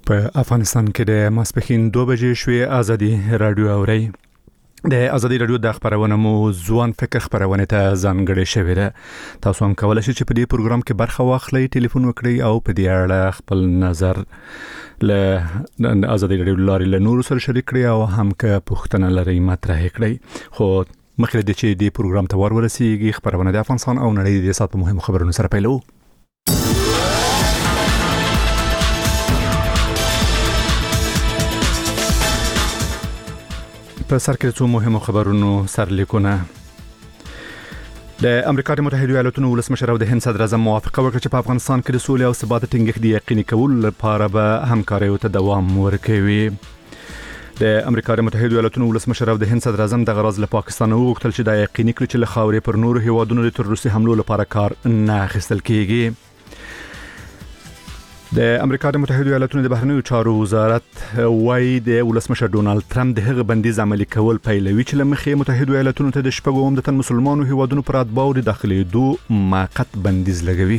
په افغانستان کې د ماسپښین 2 بجې شوې ازادي رادیو اوري د ازادي رادیو د خبرونه مو ځوان فکر خبرونه ته ځانګړې شوې ده. تاسو هم کولای شئ چې په دې پروګرام کې برخه واخلئ، ټلیفون وکړئ او په دې اړه خپل نظر له ازادي رادیو لارې له نور سره شریک کړئ او هم که پوښتنه لرئ مطرح کړئ. خو مخکې د چې د پروګرام ته ورسیږي خبرونه د افغانستان او نړۍ د سات مهم خبرونو سره پیلو. په سر کې څو مهمو خبرونو سرلیکونه. د امریکا د متحده ایالاتونو ولسمشر او د هند صدر اعظم موافقه وکړه چې په افغانستان کې د سولې او ثبات ټینګښت د یقیني کولو لپاره به همکاري ته دوام ورکوي. د امریکا د متحده ایالاتونو ولسمشر او د هند صدر اعظم د غرض له پاکستان وغوښتل چې د یقیني کړي چې له خاورې پر نورو هیوادونو د تروریستي حملو لپاره کار نه اخیستل کیږي. د امریکا د متحده ایالاتونو د بهرنیو چارو وزارت وايي د ولسمشر ډونالد ترامپ د هغه بندیز عملي کول پیلوي چې لمخې متحده ایالاتونو ته د شپږو عمدتاً مسلمانو هیوادونو پر اتباعو د داخليدو موقت بندیز لګوي.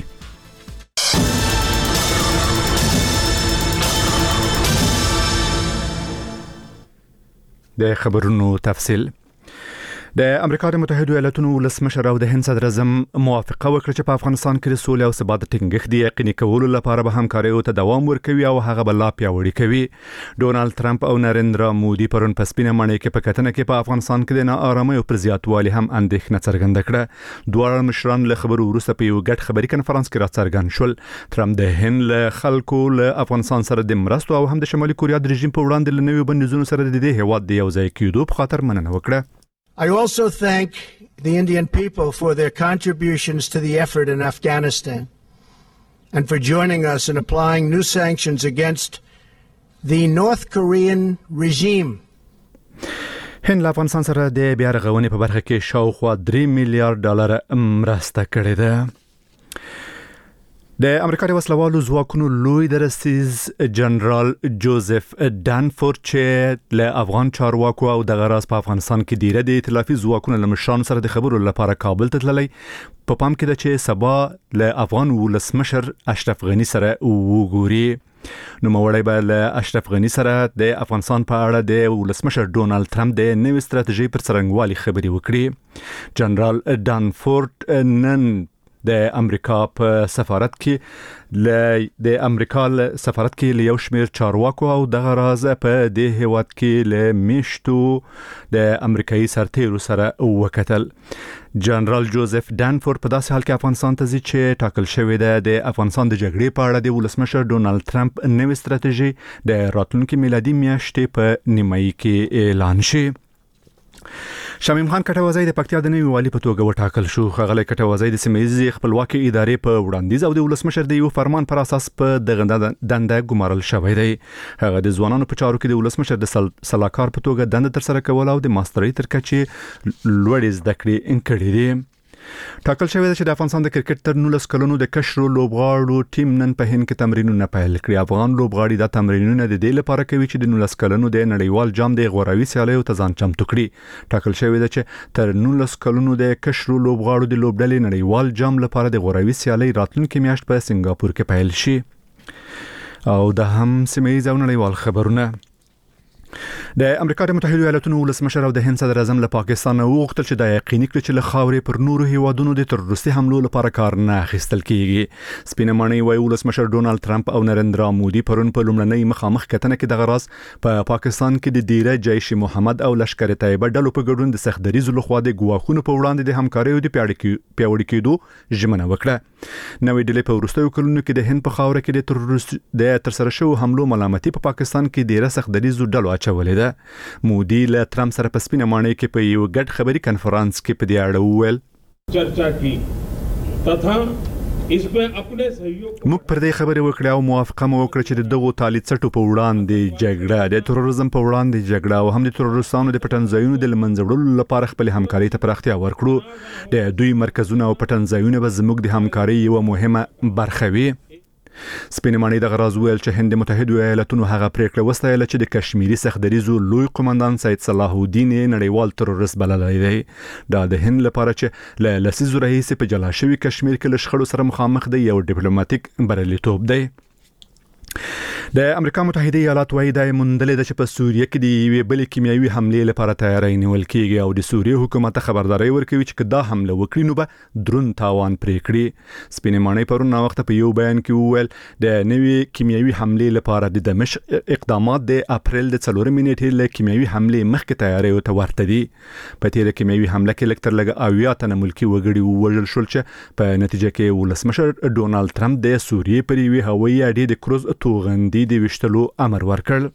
د خبرونو تفصیل. د امریکا د متحده ایالاتونو ولسمشر او د هند صدر اعظم موافقه وکړه چې په افغانستان کې د سولې او ثبات ټینګښت د یقیني کولو لپاره به همکاري ته دوام ورکوي او هغه بل لا پیاوړی کوي. ډونالد ترامپ او نریندرا مودي پرون په سپینه ماڼۍ کې په کتنه کې په افغانستان کې د ناارامۍ او پر زیاتوالي هم اندېښنه څرګنده کړه. دوه مشران له خبرو وروسته په یو ګډ خبري کنفرانس کې راڅرګند شول. ترامپ د هند له خلکو له افغانستان سره د مرستو او هم د شمالي کوریا د رژیم په وړاندې له نویو بندیزونو سره د دې هیواد د یو ځای کېدو په خاطر مننه وکړه. I also thank the Indian people for their contributions to the effort in Afghanistan and for joining us in applying new sanctions against the North Korean regime. هند له افغانستان سره د بیا رغونې په برخه کې شاوخوا $3 میلیارډ مرسته کړې ده. د امریکا د وسلوالو ځواکونو لوی درستیز جنرال جوزف دانفورد چې له افغان چارواکو او د غراس په افغانستان کې ډیره د ائتلافي ځواکونو له مشرانو سره د خبرو لپاره کابل ته تللی. په پام کې ده چې سبا له افغان ولسمشر اشرف غنی سره وګوري. نو موړی به له اشرف غنی سره د افغانستان په اړه د ولسمشر ډونالد ترامپ د نوې ستراتیژي پر څرنګوالي خبري وکړي. جنرال دانفورد نن د امریکا په سفارت کې له یو شمیر چارواکو او د غراز په د هیواد کې له میشتو د امریکایي سرتیرو سره وکتل. جنرال جوزف دانفورد په داسې حال کې افغانستان ته ځي چې ټاکل شوی ده د افغانستان د جګړې په اړه د ولسمشر ډونالد ترامپ نوې ستراتیژي د راتلونکي میلادي میاشتې په نیمایي کې اعلان شي. شمیم خان کټوازی د پکتیا د نوي والي په توګه وټاکل شو. ښاغلی کټوازی د سیمه‌ییزې خپلواکۍ ادارې په وړاندیز او د ولسمشر د یو فرمان پر اساس په دغه دنده ګمارل شوی دی. هغه د ځوانانو په چارو کې د ولسمشر د سلاکار په توګه دنده تر سره کول او د ماسترۍ تر کچې لوړې زده کړې کړې دي. ټاکل شوی دی چې د افغانستان د کرکټ تر 19 کلونو د کشرو لوبغاړو ټیم نن په هند کې تمرینونه پیل کړي. افغان لوبغاړي دا تمرینونه د دې لپاره کوي چې د 19 کلونو د نړیوال جام د غوراوي سیالیو ته ځان چمتو کړي. ټاکل شوی دی چې تر 19 کلونو د کشرو لوبغاړو د لوبډلې نړیوال جام لپاره د غوراوي سیالي راتلونکي میاشت په سنگاپور کې پیل شي. او د هم سیمه‌ییز او نړیوال خبرونه. د امریکا د متحده ایالاتونو ولسمشر او د هند صدر اعظم له پاکستان وغوښتل چې د یقیني کړي چې له خاورې پر نورو هیوادونو د تروریستي حملو لپاره کار نه اخیستل کیږي. سپینه ماڼۍ وايي ولسمشر ډونالد ترامپ او نریندرا مودي پرون په لومړنۍ مخامخ کتنه کې د غراس په پاکستان کې د ډیره جیش محمد او لشکره طیبه ډلو په ګډون د سختدریزو لخوا د ګواښونو په وړاندې د همکارۍ او د پیاوړي کېدو ژمنه وکړه. نوې ډلې په وروستیو کلونو کې د هند په خاوره کې د تروریست د ترسره شوو حملو ملامتي په پاکستان کې ډیره سختدریزو ډلو اچولې ده. مودي له ترامپ سره په سپینه ماڼۍ کې په یو ګډ خبري کنفرانس کې په دې اړه وویل چرچا کی تथा موږ پر دې خبرې وکړې او موافقه مو وکړه چې دغه طالب څټو په وړاندې جګړه د تروریزم په وړاندې جګړه او هم د تروریستانو د پټنځایونو د منځوړلو لپاره خپل همکاري ته پراختیا ورکړو. د دوی مرکزونه او پټنځایونه به زموږ د همکاري یو مهمه برخه وي. سپینه ماڼۍ د غراز ویل چې هند متحده ایالاتونو هغه پریکړه وستایله چې د کشمیري سختدریزو لوی قومندان سید صلاح الدین نړیوال تروریست بللی دی. دا د هند لپاره چې له لسیزو راهیسې په جلا شوي کشمیر کې له شخړو سره مخامخ دی یو ډیپلوماټیک بریالیتوب دی. د امریکا متحده ایالات وايي د مندلې د په سوریه کې د یوې بلې کیمیاوي حملې لپاره تیاری نیول کیږي او د سوریه حکومت خبرداري ورکوي چې دا حمله وکړي نو به درون تاوان پرې کړي. سپینمانه پرون وخت په یو بیان کې وویل د نوې کیمیاوي حملې لپاره د دمشق اقدامات د اپریل د 4 نیټې له کیمیاوي حملې مخکې تیاری او ورته دي. په تیر کیمیاوي حمله کې لکتر لګ اویا تنه ملکی وګړي ووژل شول چې په نتیجه کې ولسمشر ډونالد ټرمپ د سوریه پر یوې هوایي اډې د کروز توغندي د وشتلو امر ورکړ.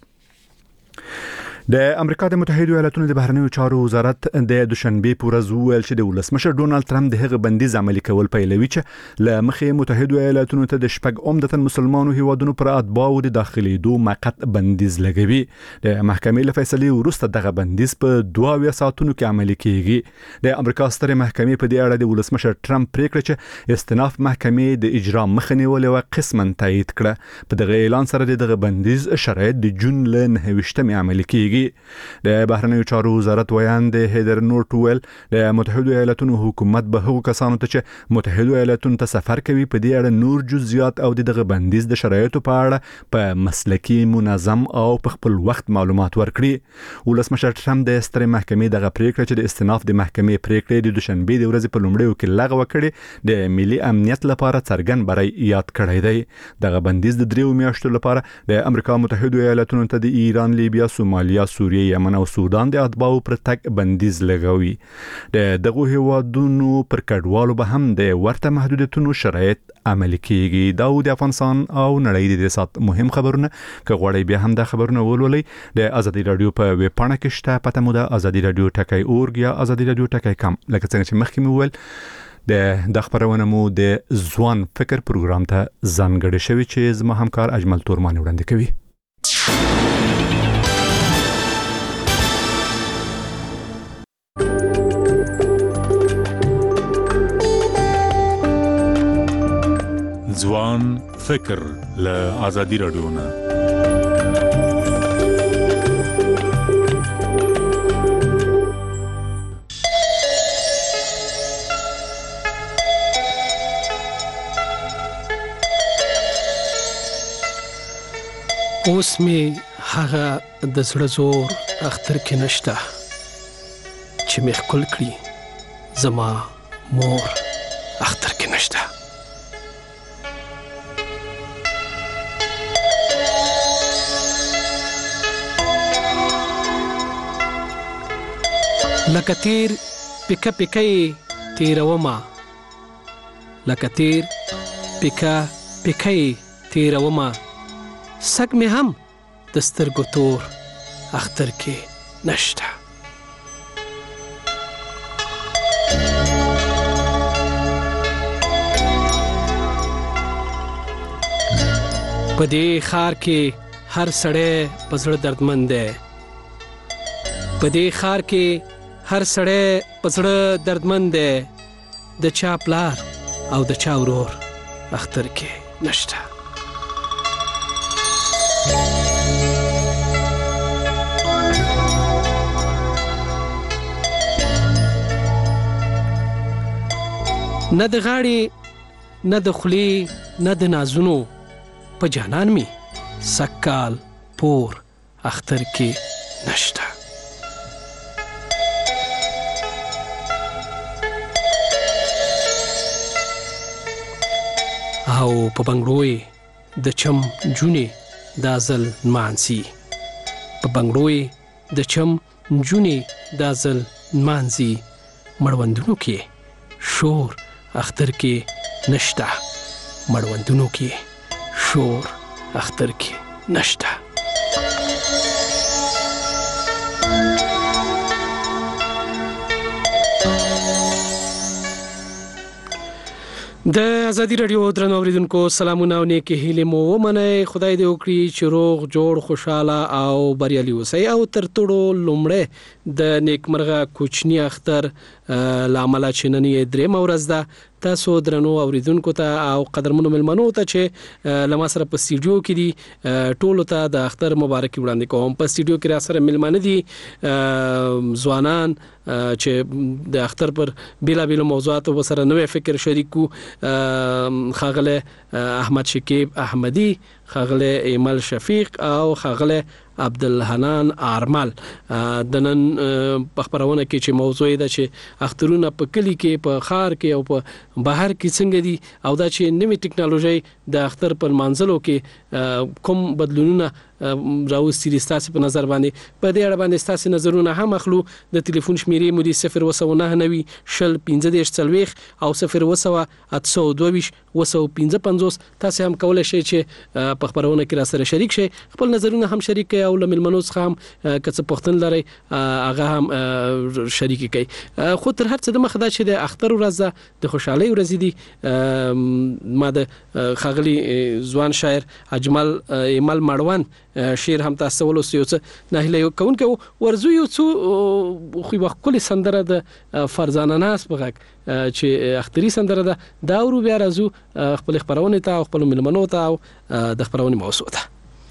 د امریکا د متحده ایالاتونو د بهرنیو چارو وزارت د دوشنبه په ورځ وویل چې د ولسمشر ډونالد ټرمپ د هغه بندیز عملي کول پیلوي چې له مخې متحده ایالاتونو ته د شپږ عمدتاً مسلمانو هیوادونو پر اتباعو د داخليدو موقت بندیز لګوي. د محکمې له فیصلې وروسته دغه بندیز په 22 ساعتونو کې عملي کیږي. د امریکا ستره محکمې په دې اړه د ولسمشر ټرمپ پریکړه چې استناف محکمې د اجرا مخه نیولې و قسماً تایید کړه. په دغه اعلان سره دغه بندیز شرایط د جون له 9 عملي کیږي. د بهرنیو چارو وزارت ویاند هیدر نورټویل د متحده ایالاتونو حکومت به هغو کسانو ته چې متحده ایالاتونو ته سفر کوي په دې اړه نور جزئیات او دغه بندیز د شرایطو په اړه په مسلکي منظم او په خپل وخت معلومات ورکړي. ولسمشر ټرمپ د سترې محکمې دغه پریکړه چې د استناف د محکمې پریکړې د دوشنبه د ورځې په لومړیو کې لغوه کړي د ملي امنیت لپاره څرګند بری یاد کړی دی. دغه بندیز د 3 میاشتو لپاره د امریکا متحده ایالاتونو ته د ایران، لیبیا، سومالیا، سوریه، یمن او سودان د اتباعو پر تک بندیز لګوي. د دغه هیوادونو پر کډوالو به هم د ورته محدودیتونو شرایط عملي کیږي. دا د افغانستان او نړۍ د سات مهم خبرونه که غواړئ بیا هم د خبرونه ولولئ د ازادي رادیو په ویب پاڼه کې شته. پته مو د ازادي رادیو ټکی اورګ یا ازادي رادیو ټکی کم. لکه څنګه چې مخکې مو ویل د خبرونه مو د ځوان فکر پروګرام ته ځانګړی شوی چې زما همکار اجمل تورمانی وړاندې کوي. ځوان فکر له ازادي رادیو نه. اوس می هغه د زړه زور اختر کې نشته چې می خپل کړی زما مور اختر کې نشته. لکه تیر پکا پکای تیروما لکه تیر پکا پکای تیروما سگ می هم دسترګو تور اختر کې نشته. پدې خار کې هر سړی پزړه دردمند دی. پدې خار کې هر سړی پزړه دردمند دی. د چا پلار او د چا ورور اختر کې نشته. نه د غاړې نه د خولې نه د نازونو په جانان می سکال پور اختر کې نشته. او په بنگړوي د چم جونې دازل مانسی په بنگړوي د چم جونې دازل مانسی مړوندونو کې شور اختر کې نشته. مړوندونو کې شور اختر کې نشته. د ازادي رادیو درنو اوریدونکو سلامونه او نیکی هیله مو ومنئ. خدای دې وکړي چې روغ جوړ خوشاله او بریالي اوسئ. او تر ټولو لومړی د نیکمرغه کوچنی اختر لامل چې نن یې درېمه ورځ ده تاسو درنو اوریدونکو ته او قدرمنو ملمنو ته چې لما سره په سټوډیو کې دي ټولو ته د اختر مبارکي وړاندې کوم. په سټوډیو کې را سره ملمنه دي ځوانان چې د اختر پر بیلابیل موضوعاتو سره نوې فکر شریکو. خاغله احمد شکیب احمدی، خاغله ایمل شفیق او خاغله عبدالحنان آرمل. د نن په خبرونه کې چې موضوع ده چې اخترونه په کلی کې، په خار کې او په بهر کې څنګه دي او دا چې نوې ټکنالوژي د اختر پر منځلو کې کوم بدلونونه راوستي دي ستاسو په نظر باندې. په دې اړه باندې ستاسو نظرونه هم اخلو. د ټلیفون شمیرې مو دي 01990 شل 1540 او 01822 تاسو هم کولای شئ چې په خبرونه کې را سره شریک شئ، خپل نظرونه هم شریک کړئ او لملمنو څخه هم کڅ پختن لري هغه هم شریک کړئ. خو تر هر څه د مخ دا چې د اختر ورځ د خوشحالي ورځ دي. ما د خاغلی ځوان شاعر اجمل ایمل مړوان شعر هم تاسو ولوست یو څه نه هله کوم کې ورزو یو څو خو وکول سندره د فرزانه ناس بغک چې اختری سندره ده دا ورو بیا راځو خپل خبرونه ته او خپل ملمنو ته او د خبرونه موضوع ته.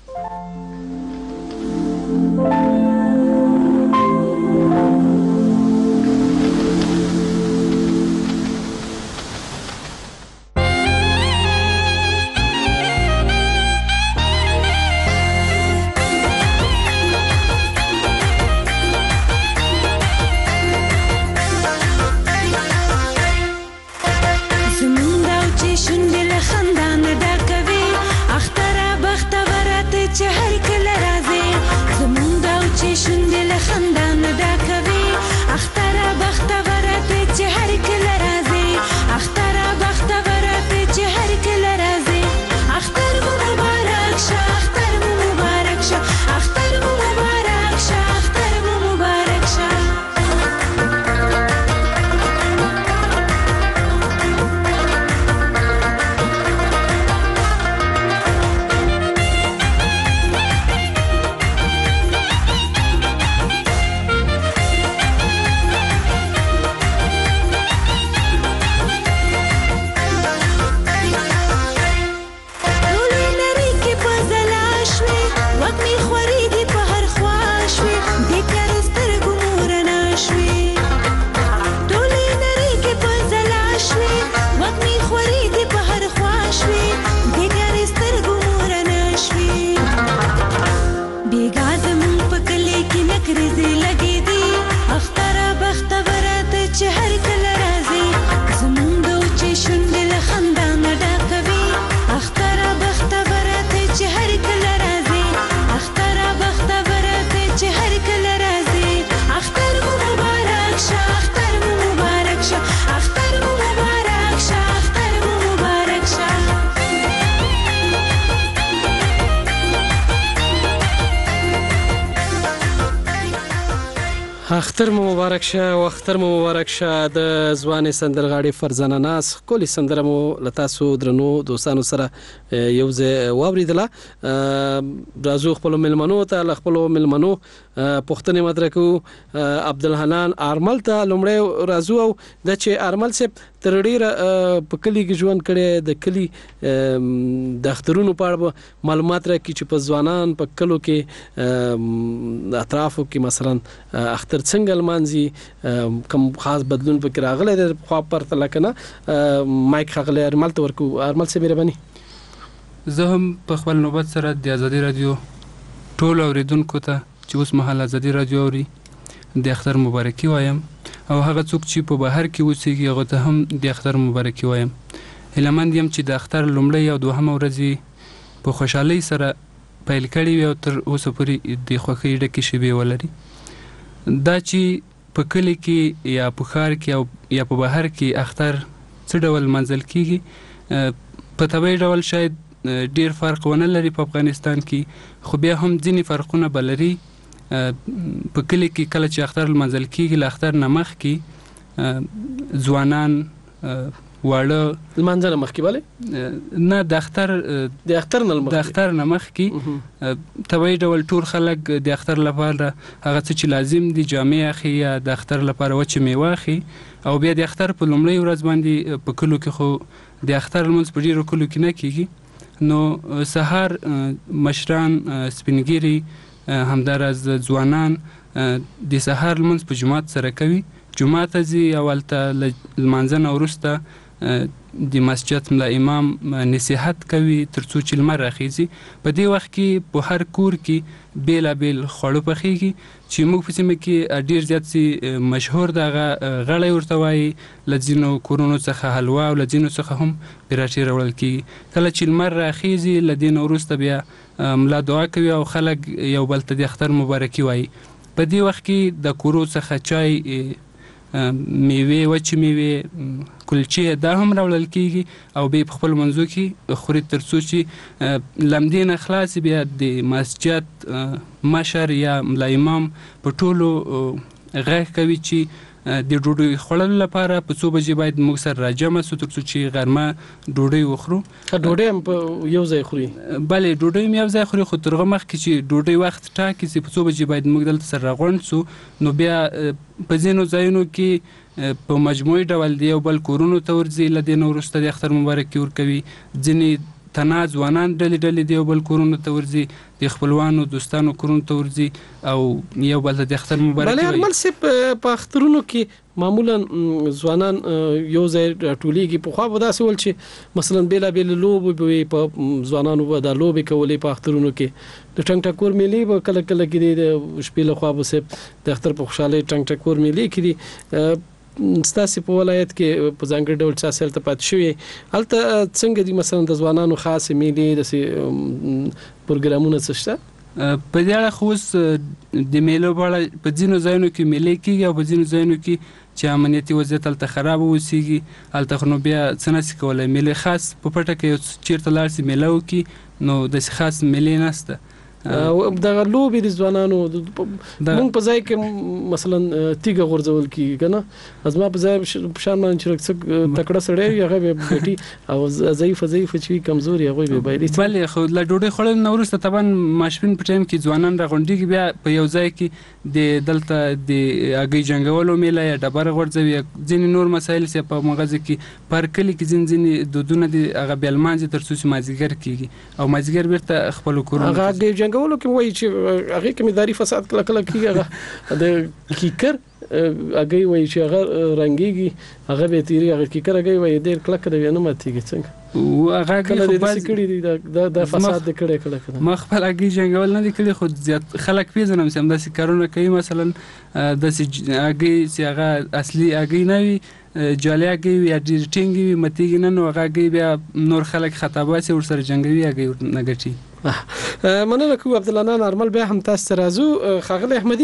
اختر مو مبارک شه او اختر مو مبارک شه. د ځوانې سندرغاړي فرزانه ناس کولی سندره مو لتاسو درنو دوستانو سره یو ځای واوریدله. راځو خپل ملمنو ته خپل ملمنو پښتنې مدرکو. عبدالحنان آرمل ته لومړی راځو او د چې آرمل صاحب تر ډیره په کلی کې ژوند کړي، د کلی د اخترونو په اړه معلومات راکړي چې په ځوانان په کلو کې اطرافو کې مثلا اختر څنګه لمانځي، کوم خاص بدلون پکې راغلی د خوا پرته لکنه. مایک خغلی آرمل ته ورکو. آرمل صاحب مهرباني. زه هم په خپل نوبت سره د ازادي رادیو ټول اوریدونکو ته چې اوس مهال ازادي رادیو اوري د اختر مبارکي وایم او هغه څوک چې په بهر کې اوسېږي هغه ته هم د اختر مبارکي وایم. هیلهمند یم چې د اختر لومړۍ او دوهمه ورځې په خوشحالۍ سره پیل کړي وي او تر اوسه پورې د خوښۍ ډکې شېبې ولري. دا چې په کلي کې یا په ښار کې او یا په بهر کې اختر څه ډول منځل کېږي، په طبیعي ډول شاید ډیر فرق ونه لري په افغانستان کې، خو بیا هم ځینې فرقونه به لري. په کلي کې کله چې اختر لمانځل کېږي له اختر نه مخکې ځوانان واړه لمانځنه مخکې بله نه د اختر نه مخکې طبیعي ډول ټول خلک د اختر لپاره هغه څه چې لازم دي جامې اخلي یا د اختر لپاره وچې میوه اخلي او بیا د اختر په لومړۍ ورځ باندې په کلو کې خو د اختر لمونځ په ډېرو کلو کې نه کېږي نو سهار مشران سپینګیري همداراز ځوانان د سهار لمونځ په جومات سره کوي جومات ته ځي او هلته له لمانځه نه وروسته د مسجد ملا امام نصیحت کوي تر څو چې لمر راخیږي په دې وخت کې په هر کور کې بیلابیل خواړه پخیږي چې موږ په سیمه کې ډېر زیات سي مشهور دغه غړی ورته وایي له ځینو کورونو څخه حلوا او له ځینو څخه هم پراټې راوړل کېږي کله چې لمر راخیږي له دې نه وروسته بیا ملا دعا کوي او خلک یو بل ته د اختر مبارکي وایي په دې وخت کې د کورو څخه چای میوه وچې میوه کلچې دا هم راوړل کېږي او بیا په خپل منځو کې خوري تر څو چې لمدې نه خلاص بیا د مسجد مشر یا ملا امام په ټولو غږ کوي چې د ډوډۍ خوړلو لپاره په څو بجې باید موږ سره راجمع سو تر څو چې غرمه ډوډۍ وخورو ډوډۍ هم په یو ځای خوري بلې ډوډۍ هم یو ځای خوري خو تر هغه مخکې چې ډوډۍ وخت ټاکي چې په څو بجې باید موږ دلته سره راغونډ سو نو بیا په ځینو ځایونو کې په مجموعي ډول د یو بل کورونو ته ورځي له دې نه وروسته د اختر مبارکي ورکوي ځینې تنها ځوانان ډلې د یو بل کورونو ته ورځي د خپلوانو دوستانو کورونو ته ورځي او یو بل ته د اختر مبارکي بلې ارمل صاحب په اخترونو کې معمولا ځوانان یو ځای راټولیږي پخوا به داسې ول چې مثلا بیلابېل لوبې به په ځوانانو به دا لوبې کولې په اخترونو کې د ټنګ ټکور میلې به کله کله کې د شپې لخوا به صاحب د اختر په خوشحالۍ ټنګ ټکور میلې کړي ستاسو په ولایت کې په ځانګړي ډول څه سره پاتې شوی هلته څنګه دي مثلا د ځوانانو خاص میلې د پروګرامونه څه شته په دې اړه خو د میلو په اړه په ځینو ځایونو کې میلې کېږي او په ځینو ځایونو کې چې امنیتي وضعیت هلته خراب اوسېږي هلته خو نو بیا څه نشي کولی میلې خاص په پټه کې چېرته لاړ شي میله وکړي نو داسې خاص میلې نشته دغه لوبې د ځوانانو مونږ په ځای کې مثلا تیګه غورځول کېږي که نه زما په ځای په شان باندې چې څه تکړه سړی وي هغه به ګټي او ضعیفه چې وي کمزوري هغوی به بایلي بلې خو له ډوډۍ خوړلو نه وروسته طبعا ماسپښین په ټایم کې ځوانان راغونډېږي بیا په یو ځای کې د دلته د هګۍ جنګولو میله یا ډبره غورځوي ځینې نور مسایل چې په مغزه کې پر کلي کې ځینې دودونه دي هغه بیا لمانځي تر څو چې مازدیګر کېږي او مازدیګر بیرته خپلو کورونو جنګولو کې وایي چې هغه کې مداري فساد کله کله کېږي هغه د کیکر هغه وایي چې هغه رنګيږي هغه به تیری هغه کیکر هغه وایي ډېر کله کله نه ماتېږي څنګه او هغه کله د سکړی دی د فساد د کړه کله ما خپل هغه جنګول نه کړی خو زیات خلک پیژنم چې همداسې کارونه کوي مثلا د هغه چې هغه اصلي هغه نه وي جالیا کې یا ډیټینګ وي متیږي نه نو هغه بیا نور خلک خطابات ورسره جنگوي هغه نه ګټي مننه کوم عبد الله نارمل بیا هم تاسو راځو خاغلی احمدي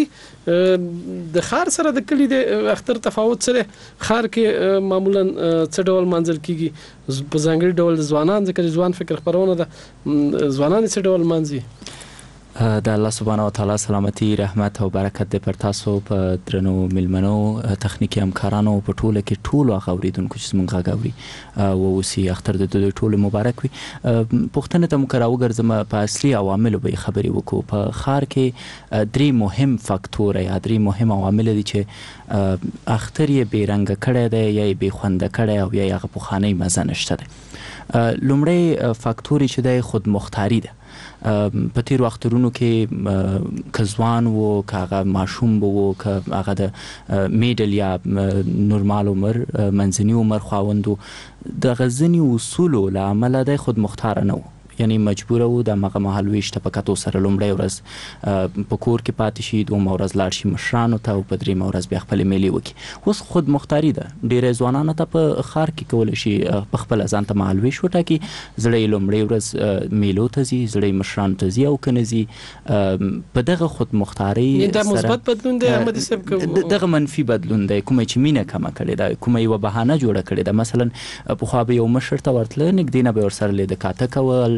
د خار سره د کلی د اختر تفاوت سره خار کې معمولا څه ډول منځل کیږي په ځانګړي ډول ځوانان ځکه ځوان فکر خبرونه ده ځوانان څه ډول منځي د الله سبحانه و تعالی سلامتی رحمت او برکت دې پر تاسو په درنو ملمنو تخنیکی همکارانو په ټوله کې ټولو اوریدونکو چې مونږه غاوري او اوسې اختر د ټولو مبارک وي پښتنه ته مکر وګرځم په اصلي عوامل به خبري وکړو په خار کې درې مهم فاکتور یا درې مهم عوامل دي چې اختر یې بیرنګ کړی دی یا یې بې خوند کړی او یا هغه په خانه مزه نشته دی لومړی فاکتور چې دی خود مختاری ده په تیر وختونو کې کزوان وو کاغه ماشوم وو کاغه د میډل یا نورمال عمر منځنی عمر خواوندو د غزنی اصول له عمله د خود مختار نه وو یعنی مجبور وو د مغه محل ویشته پکاتو سره لومړی ورځ په کور کې پاتې شي دوه ورځ لاړ شي مشرانو ته او په درې ورځ بیا خپل میلي وکي اوس خود مختاری ده ډیره ځوانانو ته په خار کې کول شي په خپل ځان ته محل ویش وټا کې زړې لومړی ورځ میلو ته زی زړې مشرانو ته زی او کنه زی په دغه خود مختاری د مثبت بدلون دی احمد صاحب دغه منفي بدلون دی کومه چې مینه کمه کړي دا کومه یو بهانه جوړه کړي دا مثلا په خو به یو مشر ته ورتل نګدینه به ور سره لید کاته کول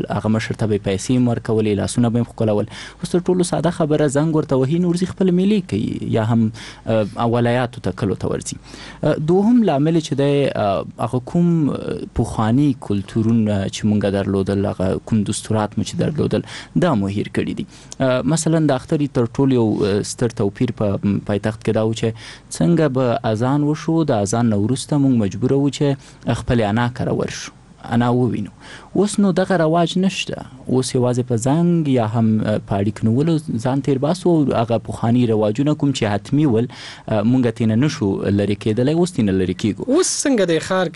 هغه مشر ته به پیسې ورکولې، لاسونه به ښکلول. اوس تر ټولو ساده خبره زنګ ورته وهي نور ځي خپل میلې کوي یا هم ولایاتو ته کلو ته ورځي. دوهم لامل چې دی هغه کوم پخواني کلتورونه چې مونږ درلودل، هغه کوم دستورات مو چې درلودل دا مو هیر کړي دي. مثلا د اختر تر ټولو یو ستر توپیر په پایتخت کې دا و چې څنګه به اذان وشو، د اذان نه وروسته مونږ مجبور وو چې خپل انا کره ورشو، انا ووینو. اوس نو دغه رواج نشته، اوس یوازې په زنګ یا هم په اړیکو نیولو ځان تیر باسو. هغه پخواني رواجونه کوم چې حتمي ول مونږ تینه نشو لرې کېدلی، اوس تینه لرې کېږو. اوس څنګه د ښار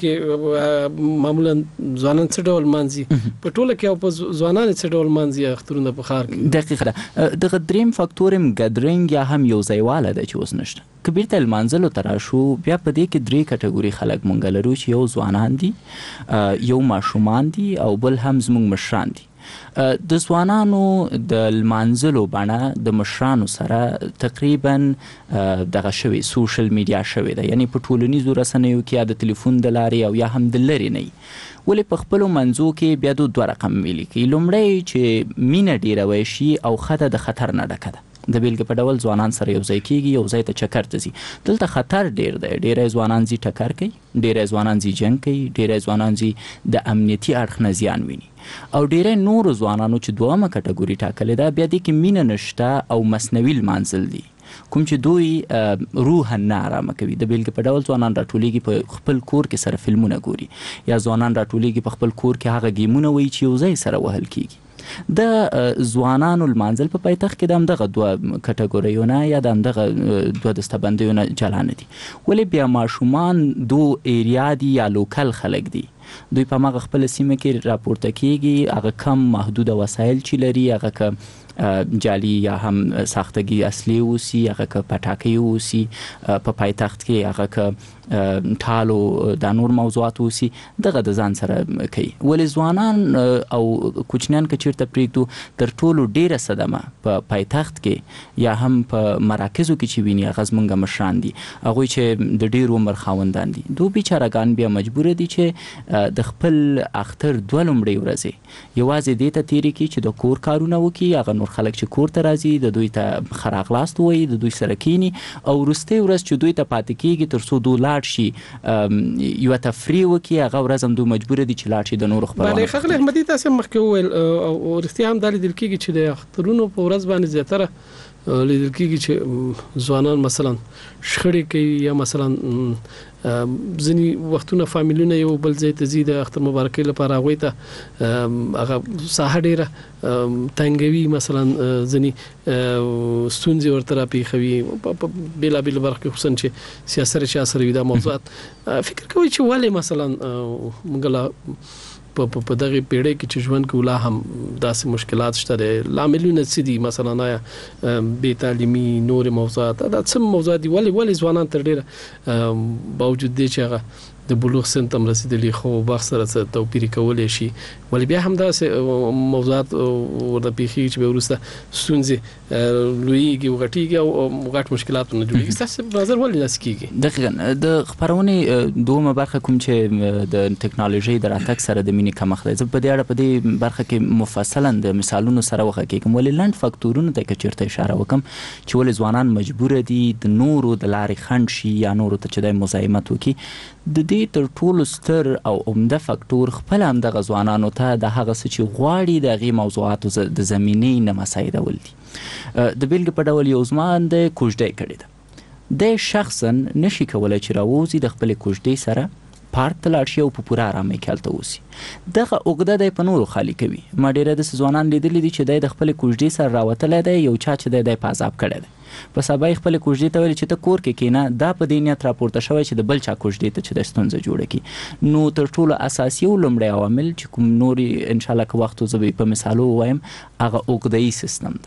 کې معمولا ځوانان څه ډول مانځي په ټوله کې، او په ځوانان څه ډول مانځي اخترونه په ښار کې؟ دقیقه ده. دغه دریم فاکتور هم ګدرینګ یا هم یو ځایواله ده چې اوس نشته. که بیرته لمانځلو ته راشو، بیا په دې کې 3 کټګوري خلک مونږ لرو چې یو ځوانان دي، یو ماشومان دي، او بل هم زموږ مشران دي. د ځوانانو د لمانځلو بڼه د مشرانو سره تقریبا دغه شوی سوشل میډیا شوی ده، یعنی په ټولنیزو رسنیو کې یا د تلیفون د لارې او یا هم د لرې نه. ولې په خپلو منځو کې بیا دوه رقم ویلي کوي. لومړی چې مینه ډیروی شي او خطه د خطر نه ډکه ده. د بیلګې په ډول ځوانان سره یو ځای کېږي، یو ځای ته چکر ته ځي. دلته خطر ډیر دی، ډیری ځوانان ځي ټکر کوي، ډیری ځوانان ځي جنګ کوي، ډیری ځوانان ځي د امنیتي اړخ نه زیان ویني، او ډیری نورو ځوانانو چې دومره کټګوري ټاکلې ده، بیا دې کې مینه نشته او مصنوي لمانځل دي کوم چې دوی روح نه آرامه کوي. د بیلګې په ډول ځوانان راټولیږي په خپل کور کې سره فلمونه ګوري، یا ځوانان راټولیږي په خپل کور کې هغه گیمونه وایي چې یو ځای سره وهل کیږي. د ځوانانو لمانځل په پایتخت کې د همدغه 2 کټګوریونه یا د همدغه 2 دستبندیونه جلا نه دي. ولې بیا ماشومان 2 ایریا دي یا لوکل خلک دي، دوی په مغه خپل سیمه کې راپورته کیږي، هغه کم محدود وسایل چې لري، هغه که جالي یا هم ساختگی اصلي اوسي، هغه که پټاکي اوسي په پایتخت کې، هغه که ټالو د نور موضوعات اوسي، دغه د ځان سره کوي. ولې ځوانان او کوچنیان که چیرته پرېږدو، تر ټولو ډیره صدمه په پایتخت کې یا هم په مراکزو کې چې ویني، هغه زموږ مشران دي، هغوی چې د ډیر عمر خاوندان دي. دوی بیچارهګان بیا مجبور دي چې د خپل اختر 2 لومړۍ ورځې یوازې دې ته تیرې کړي چې د کور کارونه وکړي. هغه نور خلک چې کور ته راځي، د دوی ته خراغلاست وایي، د دوی سره کینی، او وروستۍ ورځ چې دوی ته پاتې کېږي تر څو دوی لاړ شي یوه تفریح وکړي، هغه ورځ هم دوی مجبور دي چې لاړ شي د نورو خپلوانو. بله ښاغلی احمدي، تاسې مخکې وویل او رښتیا هم دا لیدل کېږي چې د اخترونو په ورځ باندې زیاتره لیدل کېږي چې ځوانان مثلا شخړې کوي، یا مثلا ځینی وختونه فامیلونه یو بل ځای ته ځي د اختر مبارکۍ لپاره، هغوی ته هغه ساحه ډیره تنګوي، مثلا ځینی ستونزې ورته راپېښوي په بېلابېلو برخو کې، خصوصا چې سیاست چې اثر وي دا موضوعات. فکر کوي چې ولې مثلا موږ لا په دغه پیړۍ کې چې ژوند کوو لا هم داسې مشکلات شته، لاملونه څه دي؟ مثلا بې تعلیمي، نور موضوعات، دا څه موضوعات دي؟ ولې ځوانان تر ډیره باوجود دی چې هغه د بلوغ سن ته رسیدلی خو وخت سره توپیر کولی شي، ولې بیا هم داسې موضوعات ورته پیښیږي چې بیا وروسته ستونزې لویږي او غټیږي او غټ مشکلاتونه جوړیږي؟ ستاسو په نظر ولې داسې کیږي؟ دقیقاً د خپرونې دومره برخه کوم چې د ټکنالوژي د راتګ سره د مینې کمښت دی، زه په دې اړه په دې برخه کې مفصلا د مثالونو سره وغږیږم. ولې لنډ فاکتورونو ته که چیرته اشاره وکم چې ولې ځوانان مجبور دي د نورو د لارې خنډ شي یا نورو ته چې د مزاحمت وکړي، د دې تر ټولو ستر او عمده فاکتور خپل همدغه ځوانانو ته د هغه څه چې غواړي د هغې موضوعاتو د زمینې نه مساعدول دي. د بیلګې په ډول یو ځوان د کوژدۍ کړې ده، دی شخصا نشي کولی چې راووځي د خپلې کوژدۍ سره پارک ته لاړ شي او په پوره ارامۍ کې هلته اوسي. دغه عقده دی په نورو خالي کوي. ما ډېره داسې ځوانان لیدلي دي چې دی د خپلې کوژدې سره راوتلی دی، یو چا چې دی په عذاب کړی دی، په سبا یې خپلې کوژدې ته ویلي چې ته کور کې کېنه، دا په دې نیت راپورته شوی چې د بل چا کوژدې ته چې د ستونزه جوړه کړي. نو تر ټولو اساسي او لومړی عوامل چې کوم نورې انشاءالله که وخت زه به په مثالو ووایم، هغه عقده‌یي سیستم دی.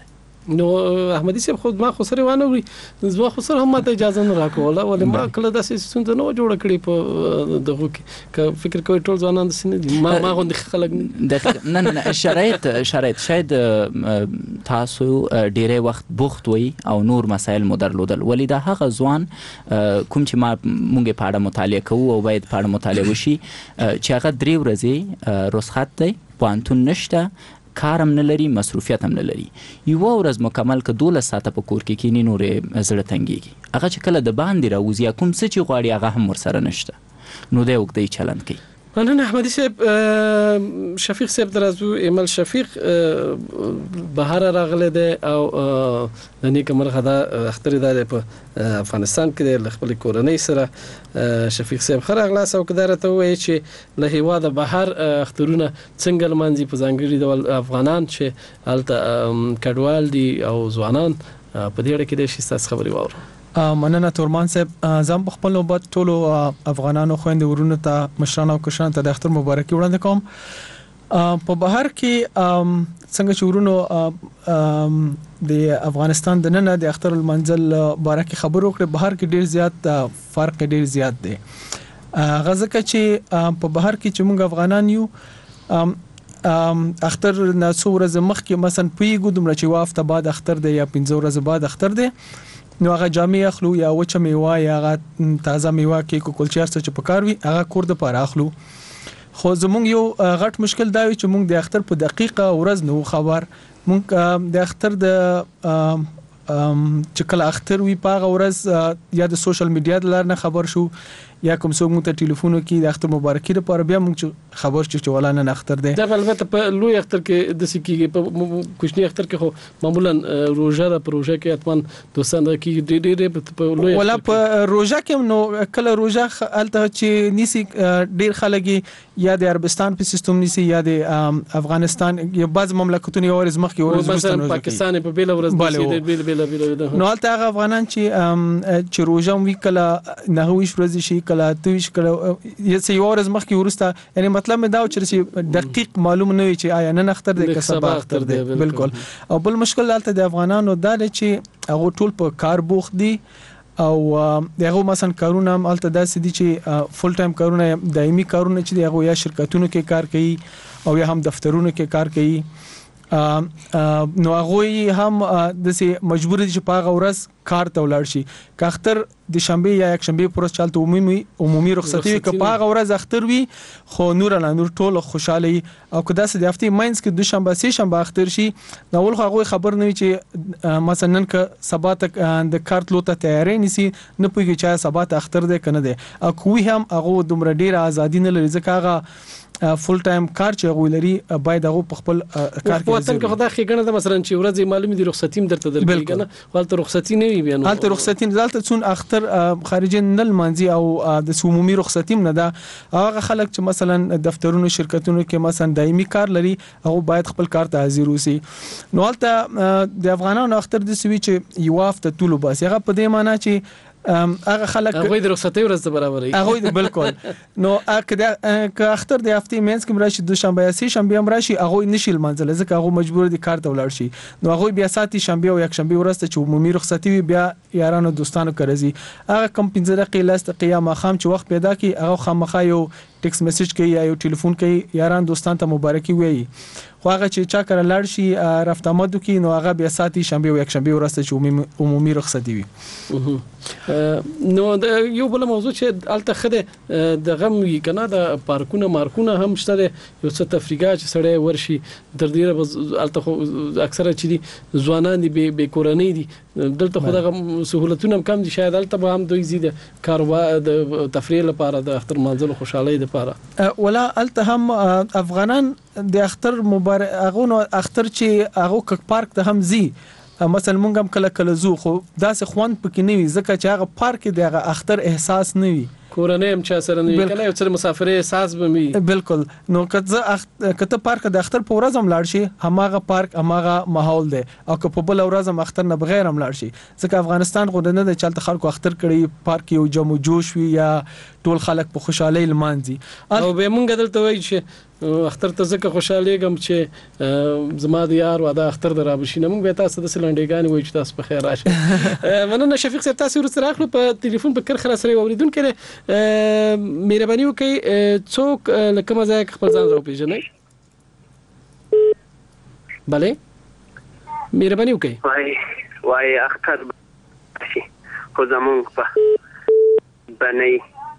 نو احمدي صاحب خود ما خو سره وانه وي زما خو سره هم ماته اجازه نه راکوله ولې ما کله داسې څه نه جوړ کړی په دغه کې که فکر کوي ټول ځوانان د سینې دي ما غوندي خلک نه شرایط شاید تاسو ډیره وخت بوخت وي او نور مسایل مو درلودل ولې دا هغه ځوان کوم چې ما مونږه په اړه مطالعه کوو او باید په اړه مطالعه وشي چې هغه 3 ورځې رخصت دی پوهنتون نشته کارم نه لري مصروفیت هم نه لري یو ورځ مکمل که 12 ساعته په کور کې کینی نورې زړه تنګيږي هغه چې کله د باندې راوځي کوم څه چې غواړي هغه هم ورسره نشته نو دی وګړي چلند کوي مننه احمدي صاحب شفیق صاحب درازو ایمل شفیق بهر راغله ده او د نیک مرغه د اختر د په افغانستان کې د خپل کورنۍ سره شفیق صاحب خراغله سو کدار ته وایي چې له هوا د بهر اخترونه څنګه لمانځي په ځانګړي ډول افغانان چې الته کډوال دي او ځوانان په دې اړه کې د شي خبري واورو مننه تورمان صاحب زم خپل نوبت ټولو افغانانو خويند ورونو ته مشرانو او کشرانو ته د اختر مبارکي وړاندې کوم په بهر کې څنګه چې ورونو د افغانستان د نن د اختر المنزل بارکه خبرو کړې بهر کې ډیر زیات فرق ډیر زیات دی غزه چې په بهر کې چې موږ افغانان یو اختر نه څو ورځې مخکې مثلا پیګو دومره چې وافته بعد اختر دی یا 15 ورځې بعد اختر دی نو هغه جامع اخلو یا وچه میوه یا هغه تازه میوه کې کوکلچار څه چې پکار وي هغه کور د پاره اخلو خو زمونږ یو غټ مشکل دا وي چې مونږ د اختر په دقیقه ورځ نو خبر مونږ د اختر د چې کله اختر وی پاغه ورځ یا د سوشل میډیا د لار نه خبر شو یا کوم څوک مو ته ټلیفون کوي د اختر مبارکي لپاره بیا موږ خبر چې ولانه نه اختر دی دا البته په لوی اختر کې د سکیږي په کوچنی اختر کې خو معمولا روزه د پروژه کې اتمن دوستان کې ډېر په لوی ولا په روزه کې نو کله روزه الته چې نیسی ډېر خلک یا د عربستان په سیستم نیسی یا د افغانستان یا بعض مملکتونه یو ورځ مخکې ورځ مثلا پاکستان په بیل ورځ بیل نو الته هغه افغانان چې روزه وی کله نه ویش ورځ شي کله تویش کله یې یو ورځ مخکې ورسته یعنی مطلب مې دا چې دقیق معلوم نه وي چې آیا نن اختر دی که سبا اختر دی بالکل او بل مشکل الته د افغانانو دا چې هغه ټول په کار بوخت دي او دغه مثلا کارونه هم الته داسې دي چې فول ټایم کارونه دایمي کارونه چې دغه یا شرکتونو کې کار کوي او یا هم دفترونو کې کار کوي نو هغه هم د سي مجبور دي چې پاغه ورځ کار ته ولاړ شي که اختر د شنبه یا یک شنبه پروس چالت عمومي رخصتي که پاغه ورځ اختر وي خو نور ټول خوشاله او که داسې د هفته ماینس کې دوشنبه سه شنبه اختر شي نو ول هغه خبر نه وي چې مثلا نن که سبا ته د کارت لوته تیارې نسی نه پوهیږي چې سبا ته اختر دی کنه دی او کوی هم هغه دومره ډیره ازادي نه لري ځکه هغه فول ټایم کار چې غوړي لري باید هغه په خپل کار کې وطن کې خدای خېګنه د مثلا چې ورځې معلومه دي رخصتیم درته درکې کنه ولته رخصتي نه وي بیان هلته رخصتي زالته څون اختر خارجي نل منځي او د عمومي رخصتیم نه ده هغه خلک چې مثلا دفترونو شرکتونو کې مثلا دایمي کار لري هغه باید خپل کار ته حاضر وسی نو هلته د افغانانو اختر د سوي چې یو هفته طول بس هغه په دې معنی چې هغه خلک هغه د رخصتي ورځ برابرې هغه بالکل نو که اختر د هفته مینس کې راشي دوشنبه یا سه شنبه هم راشي هغه نشي منځل ځکه هغه مجبور دي کار ته ولاړ شي نو هغه بیا ساتي شنبه او یک شنبه ورځ ته چې عمومي رخصتي بیا یارانو دوستانو کرزي هغه کم 15 دقیقې لاست قیامه خام چې وخت پیدا کی هغه خامخا یو ټیکس میسج کوي یا یو ټلیفون کوي یاران دوستان ته مبارکي وایي خو هغه چې چا کړه لاړ شي رفت آمدو کې نو هغه بیا ساتي شنبه او یک شنبه ورځ چې عمومي رخصتي وي نو یو بل موضوع چې الته خده د غم وی کنه د پارکونه مارکونه هم شته یو څه تفریحات چې سړی ورشي در دې الته اکثره چې دي ځوانان دي به کورنۍ دي دلته خدای سہولتونه کم دي شاید الته به هم دوی زیاده کاروبار د تفریح لپاره د اختر منځلو خوشحالي لپاره ولا الته هم افغانان د اختر مبارک هغه اختر چې هغه کک پارک ته هم زی مثلا مونږ هم کله زو خو داسې خوند پکې نه وي ځکه چې هغه پارک دغه اختر احساس نه وي کورنۍ هم چا سره نه کنه یو څه مسافرې احساس به می بالکل نو کته پارک د اختر په ورځ هم لاړ شي هماغه پارک هماغه ماحول دی او که په بل ورځ هم اختر نه بغیر هم لاړ شي ځکه افغانستان خو نه د چلته خلکو اختر کړي پارک یو جمع جوش وي یا ټول خلک په خوشحالي لمانځي او به مونږ دلته وایي چې اختر ته ځکه خوشاله ګم چې زما د یار واده اختر درابشي نه مونږ به تاسو د سلنډېګان وایي چې تاسو په خیر راشه مننه شفیق صاحب تاسو ورسره اخلو په ټلیفون په کرخه سره اوریدونکو مهرباني وکړئ څوک لکه مزه خپل ځان راو پیژنئ بله مهرباني وکړئ وای اختر شي خو زمونږ په بنئ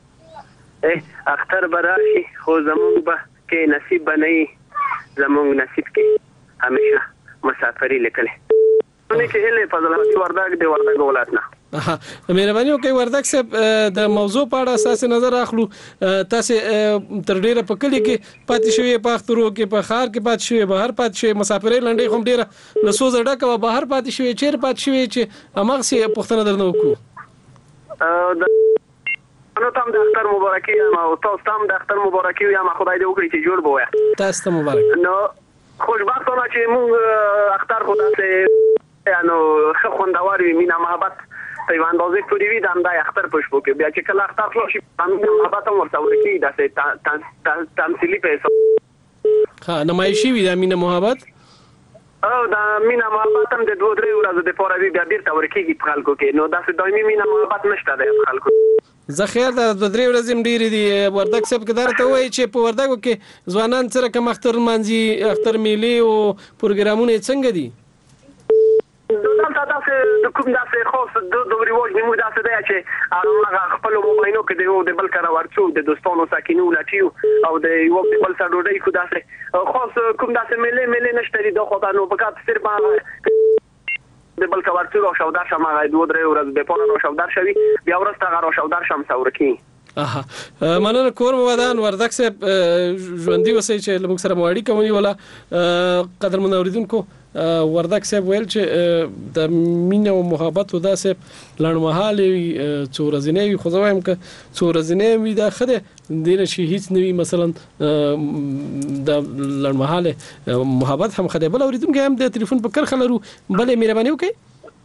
اختر براشي خو زمونږ به کې نصیب بنئ زمونږ نصیب کې همیشه مسافری لیکل نه کې اله فضل الله وردګ دی وردګ ولاتنه مهرباني وکړئ وردګ صاحب د موضوع په اړه اساس نظر اخلو تاسو تر ډیره په کلی کې پاتې شوی په اخترو کې په خار کې پاتې شوی بهر پاتې شوی مسافرې لنډې خو ډیره لسوزه ډکه بهر پاتې شوی چیر پاتې شوی چې امغه سي پښتنه درنه وکړو نو تام د اختر مبارکي او تاسو تام د اختر مبارکي یا ما خدای دې وکړي چې جوړ بوه تاسو ته مبارک نو خوشبختانه چې موږ اختر خدا سه نو خو خوندور وي مینا محبت په اندازې پوری وي د امدا اختر پښبو کې بیا چې کله اختر خلاص شي مینا محبت هم ورته ورکی دا سه تمثيلي په ها نمایشي وي د مینا محبت او دا مینا محبت هم د 2-3 ورځې د پوره وی بیا بیرته ورکیږي په خلکو کې نو دا سه دایمي مینا محبت نشته د خلکو زه خیر د 2-3 ورځې ډېری دي وردګ صاحب کې درته وایي چې په وردګو کې ځوانان سره کوم اختر مانځي اختر میلي او پروګرامونه څنګه دي دلته تاسو د کوم داسې خاص د ریواج نیمه داسې دی چې هغه خپل موبایلو کې د بل کار ورڅو د دوستانو ساکینو لټیو او د یو بل سره ډوډۍ کو داسې خاص کوم داسې ملي نشته دي د خدای نو پکات صرف د بل کار ورڅو او شودار شمه 2-3 ورځې د پونه نو شودار شوی بیا ورسته غره شودار شم سورکی مننه کور ودان وردګ صاحب ژوندۍ وسې چې موږ سره مواړی کوي ولا قدر منوریدونکو وردګ صاحب ویل چې د مینه او محبت او داسې لړمحالي څورزنې خو زوایم ک څورزنې وی دا خره دینه شي هیڅ نوی مثلا د لړمحاله محبت هم خده بل اوریدونکو هم د ټلیفون په کرخه لرو بلې مهرباني وکړئ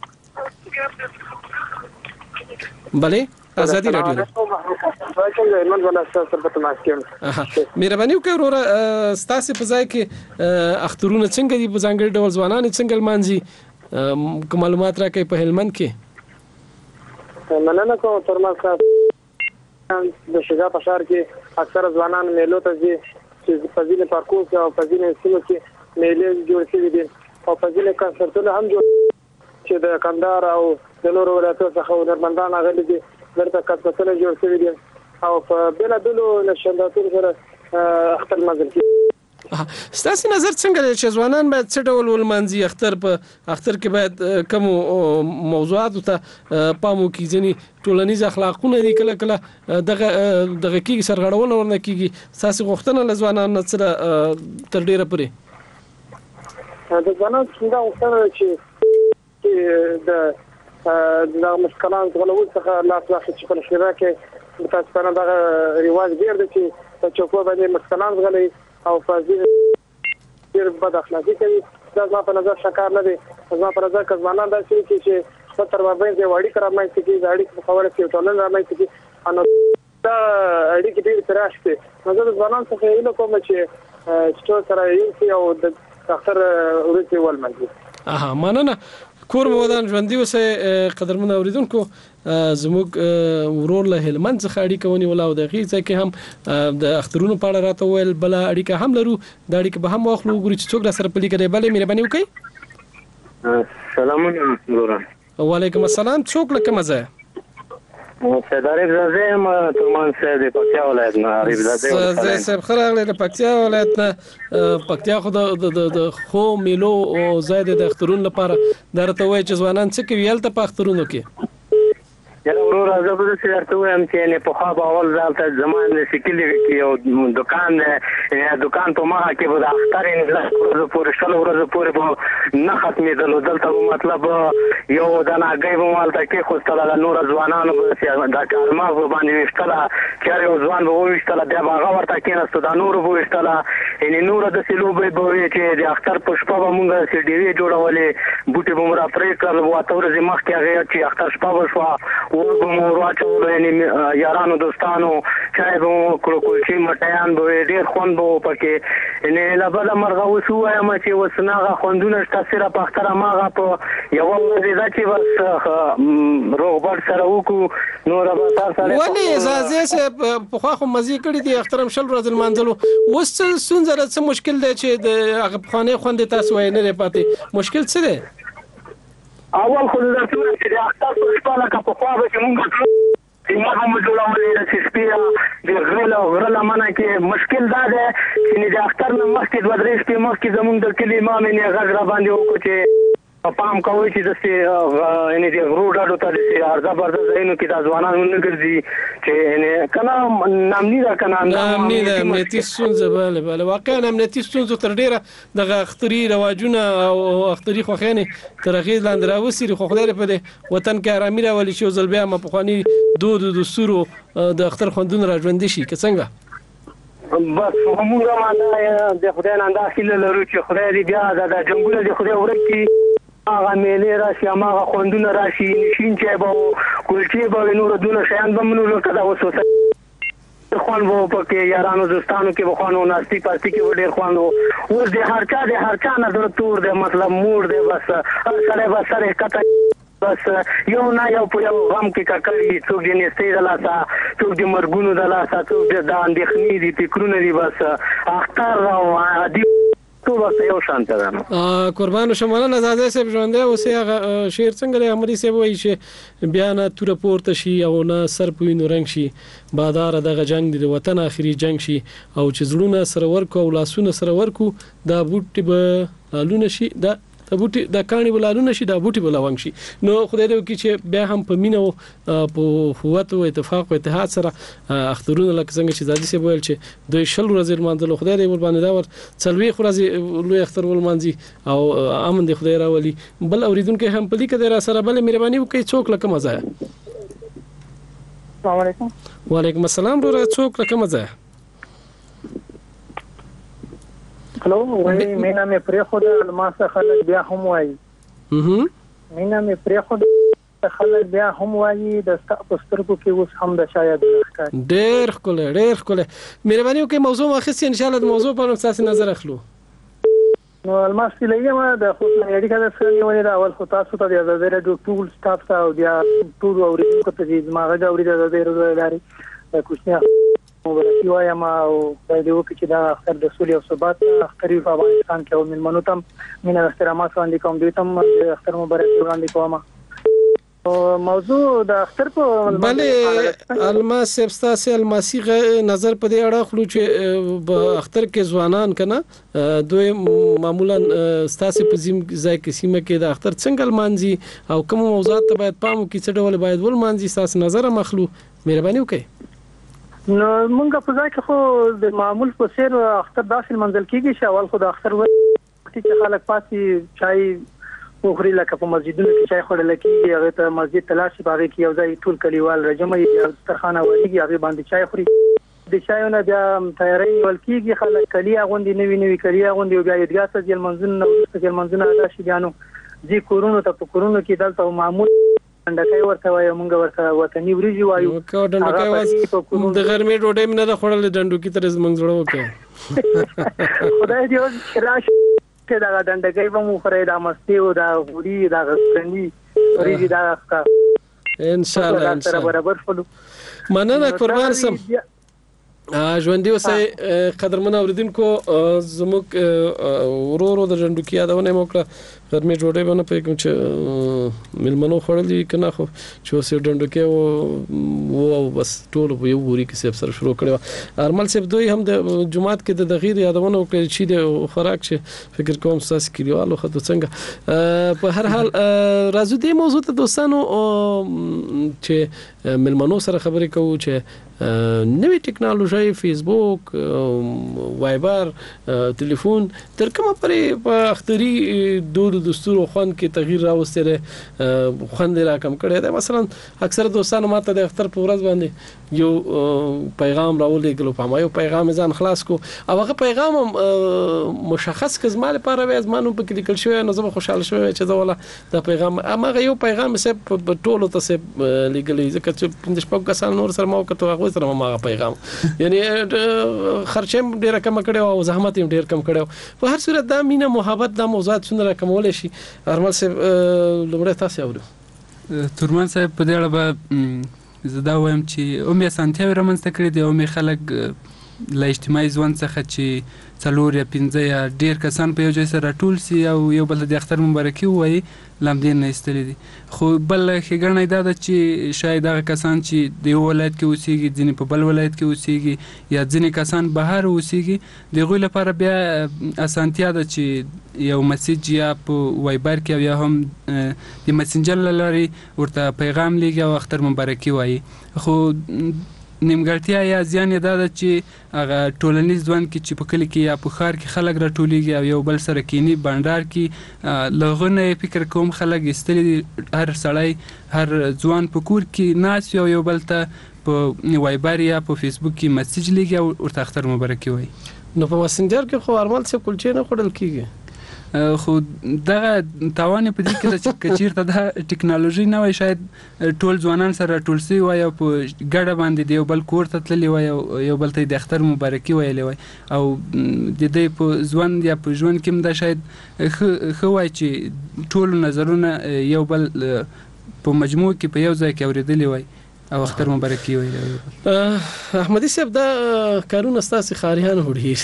بلې ازادي رادیو مهرباني وکړئ وروره ستاسو په ځای کې اخترونه څنګه دي په ځانګړي ډول ځوانان څنګه لمانځي کوم معلومات راکړئ په هلمند کې مننه کوم ترمن صاحب د شجاع په ښار کې اکثر ځوانان میلو ته ځي چې په ځینې پارکونو کې او په ځینې سیمو کې میلې جوړ شوي دي او په ځینې کنسرتونه هم جوړ چې د کندهار او د نورو ولایتونو څخه هنرمندان راغلي دي درته کنسرتونه جوړ شوي دي او په بېلابېلو نشانداتونو سره اختر لمانځل کېږي ستاسو نظر څنګه دی چې ځوانان باید څه ډول ولمانځي اختر کې باید کوم موضوعاتو ته پام وکړي ځینې ټولنیز اخلاقونه دي کله کله دغه کېږي سرغړونه ورنه کېږي ستاسو غوښتنه له ځوانانو سره تر ډېره پورې د ځوانانو څنګه غوښتنه چې د مسکلان غلول څخه لاس واخلي چې په شریعه کې متاسفانه دا ریواج ډیر دی چې په چوکو باندې مسکلان غلي او فازي ډیر بد اخلاقی کوي دا زما په نظر شکار نه دی زما په نظر ځوانان دا چې په تر باندې وړي کرا مې چې اړیکې په خبره کې ټولنه رامې چې انو دا اړیکې ډیر تراش دي نظر ځوانان څخه یو کوم چې څو سره یې او د اختر ورته ولمنځي مننه کور مودان ژوندۍ وسه قدرمن اوریدونکو زموږ ورور له هلمند څخه اړیکه ونی ولا او د غیزه کې هم د اخترونو په اړه راته ویل بل اړیکه هم لرو د اړیکه به هم واخلو ګوري چې څوک را سره پلی کړي بل مهرباني وکړئ سلامونه ورور وعلیکم السلام څوک لکه مزه سردار زاده ما ترمان سره د پکتیا ولایت نه عریب زاده زه سب خره د پکتیا ولایت نه پکتیا خو د خو میلو او زید د اخترون لپاره درته وای چې ځوانان څه کوي یلته په اخترونو کې یاره ورور زه به داسې درته ووایم چې یعنې پخوا به اول دلته زما سکلي کې یو دوکان دی دوکان په مخه کې به د اختر لس ورځو پورې 100 ورځو پورې به نه ختمېدلو دلته به مطلب یو داناګۍ به مو هلته کېښوستله د نوره ځوانانو به دا کارمغ به باندې ویشتله چېرې یو ځوان به وویشتله بیا به هغه ورته کېناستو دا نورو به ویشتله یعنې نوره داسې لوبې به وې چې د اختر په شپه به مونږ داسې ډېوې جوړولې بوټي به مو را پرې کړل 8 ورځې مخکې هغې چې اختر شپه به شوه اور به مو ور واچولو یعنې یارانو دوستانو چای به مو وکړو کلچې مټیان به وې ډېر خوند به و پکې یعنې له بله مرغه اوس ووایم چې اوس نه هغه خوندونه شته صرف اختر هماغه په یوه ورځې ده چې بس روغبړ سره وکړو نوره به سر سړی ولې زازې صاحب پخوا خو مزې کړي دي اختر هم 100 ورځې لمانځلو اوس څه ستونزه ده څه مشکل دی چې د هغه پخوانی خوند یې تاسو وایي نه دی پاتې مشکل څه دی اول خو درته ووایم چې د اختر په شپه لکه پخوا به چې مونږ سیمه به مو جوړولې د سپي د غره لمنه کې مشکل دا دی چې د اختر نه مخکې 2-3 شپې مخکې زمونږ د کلي امام یې غږ را باندې وکړو چې پام کوئ چې داسې یعنې د غرو ډډو ته داسې عرضه برضه ځایونو کې دا ځوانان ونه ګرځي چې یعنې که نه نامني ده که نه نامني ده امنیتي ستونزه بله بله واقعا امنیتي ستونزو تر ډېره دغه اختري رواجونه او اختري خوښیانې تر اغېز لاندې راوڅېري خو خدای دې په دې وطن کې ارامي راولي چې یو ځل بیا پخواني دود و دستورو د اختر خوندونه را ژوندي شي که څنګه بس موږ هم د خدای نه دا هیله لرو چې خدای دې بیا د جنګونه د خدای ورک کړي هغه میلې راشي هماغه خوندونه راشي شین چای به کلچې به وي نور دونه شیان به منو لکه دا اوس خوند به پکې یارانو دوستانو کې به خوند و ناستي پاستي کې به ډېر خوند و اوس د هر چا نظر تور دی مطلب موړ دی بس هر سړی به سر یې کته بس یو نه یو په یو غم کې ککړي څوک د نیستۍ د لاسه څوک د مرګونو د لاسه څوک د اندېښنې دي فکرونه دي بس اختر او عادي قربان شم مننه زاده صاحب ژوندی اوسې هغه شعر څنګه دی عمري صاحب وایي چې بیا نه توره پورته شي او نه سر په وینو رنګ شي باداره دغه جنګ د وطن آخري جنګ شي او چې زړونه سره ورکو او لاسونه سره ورکو دا بوټي به لالونه شي دا بوټي د کاڼي بلالونه شي دا بوټي بلوانګ شي نو خدای دې وکړي چې بیا هم په مینه او په قوت او اتفاق او اتحاد سره اخترونه لکه څنګه چې زادي سي ویل چې دوی 100 ورځې لمانځل خدای دې ور باندې دا ور څلوي ورځې لوی اختر ولمانځي او امن دې خدای راولي بل اوریدونکو هم په دې کې را سره بل مهرباني وکړي څوک لکه مزه السلام علیکم وعلیکم السلام ورو څوک لکه مزه هلو وای مینا مې پرې خو د الماس خلک بیا هم وایي مینا مې پرې خو د خلک بیا هم وایي د سترګو کې اوس هم د شاید ډېر ښکلی مهرباني وکړئ موضوع واخیستې ان شاء الله د موضوع په اړه تاسو نظر اخلو نو الماس لیم د خو اړیکه د سره ونی دا اول خو تاسو ته د آزادۍ راډیو ټول سټاف ته او بیا ټول اوریدونکو ته چې ما غږ اوري د آزادۍ راډیو لاري کوښښ مبارکي وایم او خدای دې وکړي چې دا اختر د سولې او ثبات اختر په افغانستان کې او ملمنو ته مینه احترامات وړاندې کوم دوی ته اختر مبارکي وړاندې کوم موضوع د اختر په بله الماس سبستاسي الماسي نظر په دې اړه خلو چې اختر کې ځوانان کنه دوی معمولا ستاسي په ځای کې سیمه کې د اختر څنګه لمانځي او کوم موضوعات ته باید پام وکړي څه ډول باید ولمانځي ستاسو نظر مخلو مهرباني وکړئ نو مونږ په ځای کې خو د معمول په سیر اختر داسې منځل کېږي چې اول خو د اختر وخت کې خلک پاتې چای وخوري لکه په مسجدونو کې چای خوړل کېږي هغه ته مسجد تلاشي باغې کې یو ځای ټول کلیوال راجمع یا ترخانه وایي هغه باندې چای خوري د چایونه بیا تیاری ول کېږي خلک کلیه غوندي نوی کلیه غوندي بیا یدګا ته ځل منځونه ادا شي بیانو دي کورونو ته په کورونو کې دلته معمول ډنډکای ورته وایو مونږ ورته وطني وریجی وایو ډنډکای واس د غرمې ډوډۍ مې نه خوړل ډنډو کې تر زمنګ زړه وکړ خدای دې راشه دا ډنډکای به مو خره دا مستی او دا غوړي دا غسنی وریجی دا ان شاء الله برابر فلو مننه قربان سم ژوندۍ اوسئ قدرمن اوریدونکو زموږ ورورو د ډنډو کې یادونه مو کړه غرمې ډوډۍ باندې په کوم چې ملمنو خړل دي کنه خو چې اوس ډنډو کې او بس ټول یو ګوري کې سب سره شروع کړو ارمل سب دوی هم د جمعات کې د دغیر یادونه وکړي چې د خوراک چې فکر کوم تاسو کلیوالو خدای څنګه په هر حال راځو دې موضوع ته دوستانو چې ملمنو سره خبرې کوو چې نوې ټکنالوژي فیسبوک وایبر ټلیفون تر کومه پرې په اختری دود دستور خوان کې تغییر راوستره خوان را کم کړی دا مثلا اکثر دوستانو ماته د اختر په ورځ باندې یو پیغام راولېږلو په ما یو پیغام ځان خلاص کو او هغه پیغام مشخص کزما لپاره وای ځمانو په کې لیکل شوی نو زه خوشاله شوم چې دا ولا دا پیغام اما یو پیغام سه په ټولو ته سه لیکلې ځکه چې پنځه شپږ کسان نور سره ما وکړو هغه سره ما پیغام یعنی خرچم ډیر کم کړو او زحمت هم ډیر کم کړو په هر صورت دا مینه محبت دا موضوعات څنګه راکمول شي ارمل صاحب لمړی تاسو اورو تورمان صاحب په دې اړه به زه دا وایم چې او مې سانتیاوي رامنځته کړي دي او مې خلک له اجتماعي ژوند څخه چې 4 یا 15 یا ډیر کسان په یو ځای سره ټول سي او یو بل د اختر مبارکي وایي لامدین نه استلې دي خو بل ښېګڼه دا ده چې شاید هغه کسان چې د یو ولایت کې اوسېږي ځینې په بل ولایت کې اوسېږي یا ځینې کسان بهر اوسېږي د هغوی لپاره بیا اسانتیا ده چې یو میسج یا په وایبر کې او یا هم د مسنجر له لارې ورته پیغام لیږي او اختر مبارکي وایي خو نیمګړتیا یا زیان یې دا ده چې هغه ټولنیز ژوند کې چې په کلي کې یا په ښار کې خلک راټولیږي او یو بل سره کینی بانډار کې له هغه نه فکر کوم خلک ایستلي دي هر سړی هر ځوان په کور کې ناست وي او یو بل ته په وایبر یا په فیسبوک کې میسج لیږي او ورته اختر مبارکي وایي نو په مسنجر کې خو ارمل څه کلچې نه خوړل کېږي خو دغه تاوان په دې کې چې چیرته د ټکنالوژي نه وای شاید ټول ځوانان سره ټول سي وای او په ګډه باندې دی یو بل کور ته تللی وای او یو بل ته د اختر مبارکي ویلې وای او د دې په ژوند یا په ژوند کې دا شاید خو وای چې ټول نظرونه یو بل په مجموع کې په یو ځای کې اوریدلی وای او اختر مبارکي ویل احمدي صاحب دا کارونه ستاسو خاریان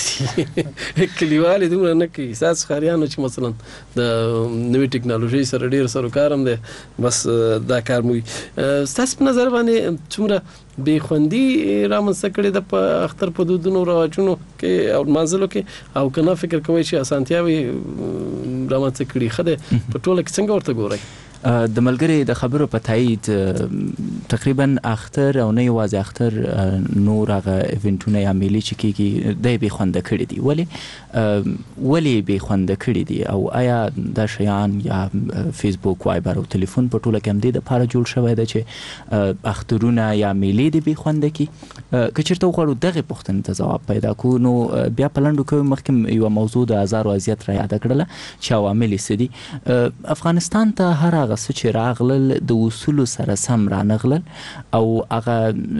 وړي کلیوال دومره نه کوي ستاسو خاریان چې مثلا د نوې ټکنالوژي سره ډیر سره کارم دي بس دا کار مو ستاسو په نظر باندې څومره بے خوندي رامنځته کړي د اختر په دودونو رواجونو کې او منځلو کې او کنه فکر کوي چې اسانتیاوي رامنځته کړي خده په ټوله کې څنګه ورته ګوري د ملګری د خبرو په تایید تقریبا اختر او نه یوازې اختر نور هغه ایونټونه یا میلې چې کېږي د به خوند کړي دي ولی به خوند کړي دي او آیا د شیان یا فیسبوک وایبر او ټلیفون په ټوله کې هم د لپاره جوړ شوی دی چې اخترونه یا میلې د به خوند کی کچرته غواړو دغه پوښتنې ته ځواب پیدا کو نو بیا پلانډو کوم مخکې یو موضوع د هزار او ازیت را یاد کړل چې عوامل سدي افغانستان ته هر هغه چې راغلل د اصول سره سم رانغلل او هغه